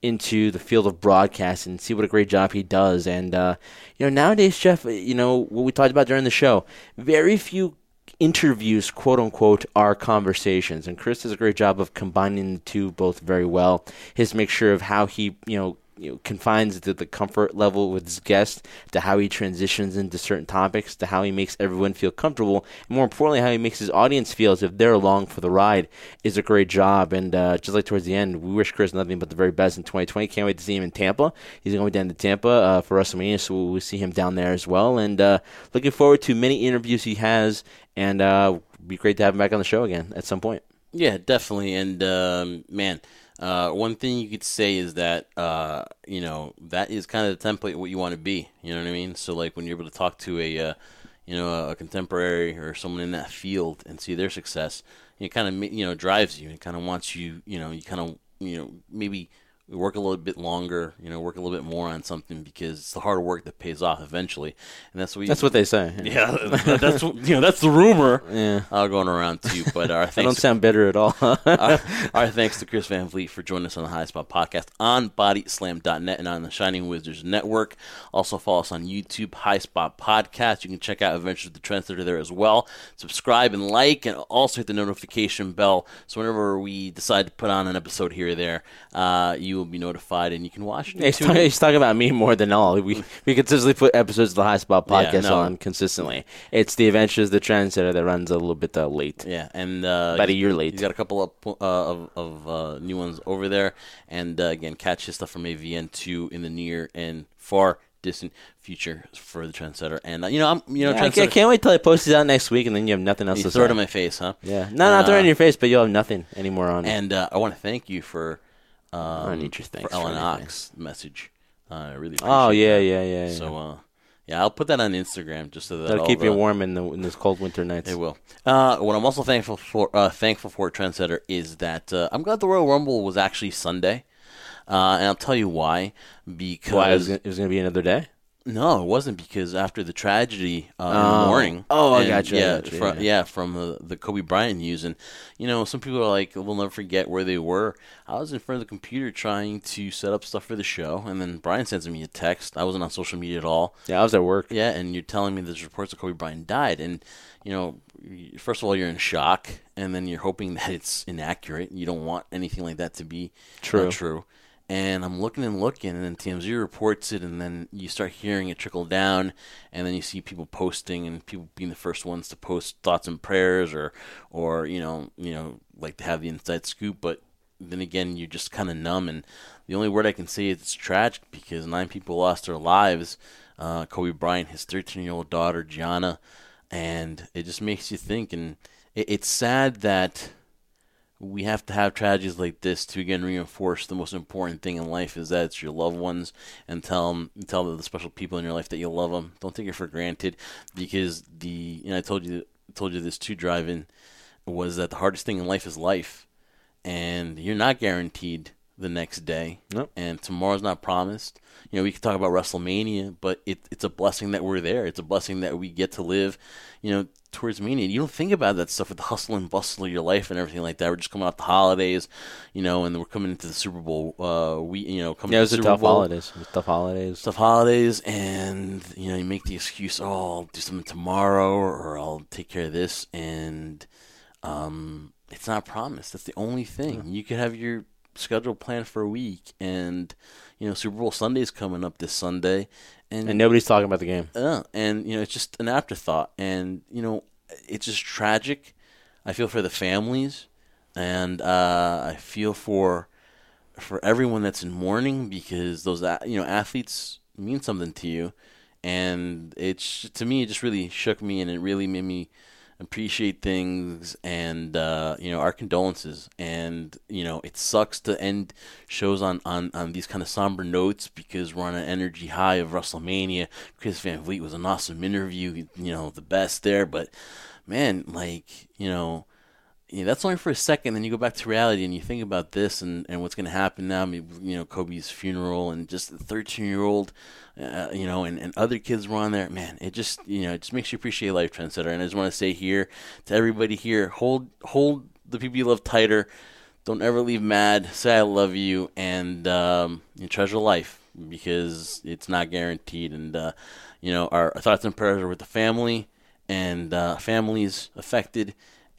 into the field of broadcast and see what a great job he does. And, uh, you know, nowadays, Jeff, you know, what we talked about during the show, very few interviews, quote unquote, are conversations. And Chris does a great job of combining the two both very well. His mixture of how he, you know, you know, confines the, the comfort level with his guests, to how he transitions into certain topics, to how he makes everyone feel comfortable, and more importantly, how he makes his audience feel as if they're along for the ride, is a great job. And uh, just like towards the end, we wish Chris nothing but the very best in twenty twenty. Can't wait to see him in Tampa. He's going down to Tampa uh, for WrestleMania, so we'll see him down there as well. And uh, looking forward to many interviews he has, and uh, it'd be great to have him back on the show again at some point. Yeah, definitely. And, um, man, Uh, one thing you could say is that, uh, you know, that is kind of the template of what you want to be. You know what I mean? So, like, when you're able to talk to a, uh, you know, a contemporary or someone in that field and see their success, it kind of, you know, drives you. It kind of wants you, you know, you kind of, you know, maybe work a little bit longer, you know, work a little bit more on something, because it's the hard work that pays off eventually. And that's what you, that's what they say. Yeah, that's you know that's the rumor. Yeah, uh, going around too. But our thanks. I don't sound bitter at all. our, our thanks to Chris Van Vliet for joining us on the High Spot Podcast on Body Slam dot net and on the Shining Wizards Network. Also follow us on YouTube, High Spot Podcast. You can check out Adventures of the Trendsetter there as well. Subscribe and like, and also hit the notification bell, so whenever we decide to put on an episode here or there, uh, you will be notified and you can watch it. Yeah, he's, talking, he's talking about me more than all. We we consistently put episodes of the High Spot Podcast yeah, no. on consistently. It's the Adventures of the Trendsetter that runs a little bit uh, late. Yeah, and uh, about a year late. He's got a couple of uh, of, of uh, new ones over there, and uh, again, catch his stuff from A V N two in the near and far distant future for the Trendsetter. And uh, you know, I'm you know, yeah, I, can't, I can't wait till I post it out next week, and then you have nothing else you to throw say. it in my face, huh? Yeah, no, not uh, throw it in your face, but you'll have nothing anymore on it. And uh, I want to thank you for. Um, I don't need your thanks for Ellen for Ox message. Uh, I really appreciate Oh, yeah, that. yeah, yeah, yeah. So, uh, yeah, I'll put that on Instagram just so that that'll all keep the, you warm in the in those cold winter nights. It will. Uh, what I'm also thankful for, uh, thankful for Trendsetter is that uh, I'm glad the Royal Rumble was actually Sunday, uh, and I'll tell you why. Because why it was, it was going to be another day? No, it wasn't, because after the tragedy uh, oh. in the morning. Oh, and, I got you. Yeah, I got you, from, yeah. yeah, from the, the Kobe Bryant news. And, you know, some people are like, we'll never forget where they were. I was in front of the computer trying to set up stuff for the show, and then Brian sends me a text. I wasn't on social media at all. Yeah, I was at work. Yeah, and you're telling me there's reports that Kobe Bryant died. And, you know, first of all, you're in shock, and then you're hoping that it's inaccurate. You don't want anything like that to be true. Uh, true. And I'm looking and looking, and then T M Z reports it, and then you start hearing it trickle down, and then you see people posting, and people being the first ones to post thoughts and prayers, or, or you know, you know, like to have the inside scoop. But then again, you're just kind of numb, and the only word I can say is it's tragic, because nine people lost their lives. Uh, Kobe Bryant, his thirteen-year-old daughter Gianna, and it just makes you think. And it, it's sad that we have to have tragedies like this to again reinforce the most important thing in life is that it's your loved ones, and tell them, tell the special people in your life that you love them. Don't take it for granted, because the you know I told you told you this too driving was that the hardest thing in life is life, and you're not guaranteed the next day, nope. and tomorrow's not promised. You know, we could talk about WrestleMania, but it, it's a blessing that we're there. It's a blessing that we get to live, you know, towards Mania. You don't think about that stuff with the hustle and bustle of your life and everything like that. We're just coming out the holidays, you know, and we're coming into the Super Bowl. Uh, we, you know, coming yeah, it was to the a Super tough Bowl. holidays. It was tough holidays. Tough holidays, and you know, you make the excuse, oh, I'll do something tomorrow, or I'll take care of this, and um, it's not promised. That's the only thing. Yeah. You could have your schedule planned for a week, and you know, Super Bowl Sunday's coming up this Sunday, and, and nobody's talking about the game. Uh, and you know, it's just an afterthought, and you know, it's just tragic. I feel for the families, and uh, I feel for for everyone that's in mourning, because those you know athletes mean something to you, and it's to me it just really shook me, and it really made me appreciate things, and uh, you know, our condolences. And you know, it sucks to end shows on, on, on these kind of somber notes, because we're on an energy high of WrestleMania. Chris Van Vliet was an awesome interview, you know, the best there. But man, like, you know, yeah, that's only for a second. Then you go back to reality, and you think about this, and, and what's going to happen now. I mean, you know, Kobe's funeral, and just the thirteen-year-old, uh, you know, and, and other kids were on there. Man, it just, you know, it just makes you appreciate life, Trendsetter. And I just want to say here to everybody here, hold hold the people you love tighter. don't ever leave mad. Say I love you, and um, you treasure life because it's not guaranteed. And uh, you know, our, our thoughts and prayers are with the family and uh, families affected.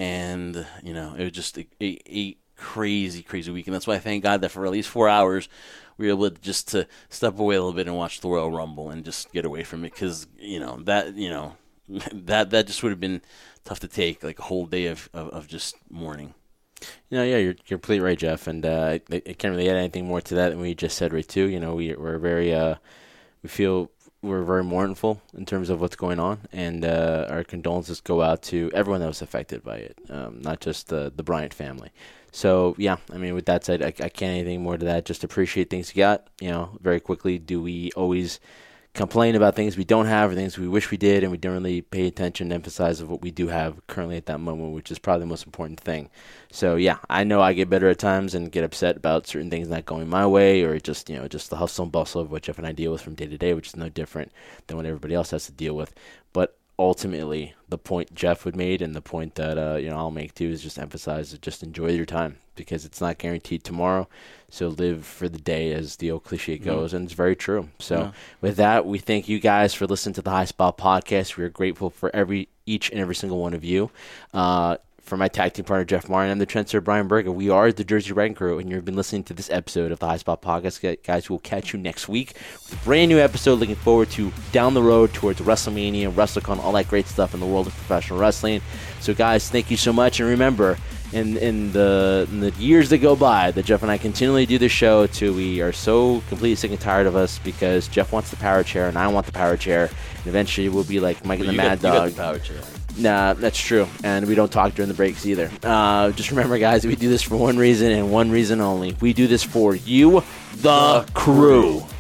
And you know, it was just a, a, a crazy, crazy week, and that's why I thank God that for at least four hours we were able to just to step away a little bit and watch the Royal Rumble and just get away from it, because you know that you know that that just would have been tough to take, like a whole day of, of, of just mourning. You know, yeah, you're, you're completely right, Jeff, and uh, I, I can't really add anything more to that than we just said, right, too. You know, we, we're very, uh, we feel we're very mournful in terms of what's going on, and uh, our condolences go out to everyone that was affected by it, um, not just the, the Bryant family. So, yeah, I mean, with that said, I, I can't anything more to that. Just appreciate things you got, you know, very quickly. Do we always complain about things we don't have or things we wish we did, and we don't really pay attention and emphasize of what we do have currently at that moment, which is probably the most important thing. So, yeah, I know I get better at times and get upset about certain things not going my way, or just, you know, just the hustle and bustle of what Jeff and I deal with from day to day, which is no different than what everybody else has to deal with. But ultimately, the point Jeff would made and the point that uh, you know I'll make too is just emphasize, just enjoy your time, because it's not guaranteed tomorrow. So live for the day, as the old cliche goes, mm. and it's very true. So yeah. With that, we thank you guys for listening to the High Spot Podcast. We are grateful for every each and every single one of you. Uh, For my tag team partner, Jeff Martin, and the trendsetter, Brian Berger. We are the Jersey Wrecking Crew, and you've been listening to this episode of the High Spot Podcast. Guys, we'll catch you next week with a brand new episode. Looking forward to down the road towards WrestleMania, WrestleCon, all that great stuff in the world of professional wrestling. So, guys, thank you so much. And remember, in, in, the, in the years that go by, that Jeff and I continually do this show till we are so completely sick and tired of us, because Jeff wants the power chair, and I want the power chair. And eventually we'll be like Mike and the Mad got, Dog. You got the power chair. Nah, that's true. And we don't talk during the breaks either. Uh, just remember, guys, we do this for one reason and one reason only. We do this for you, the crew.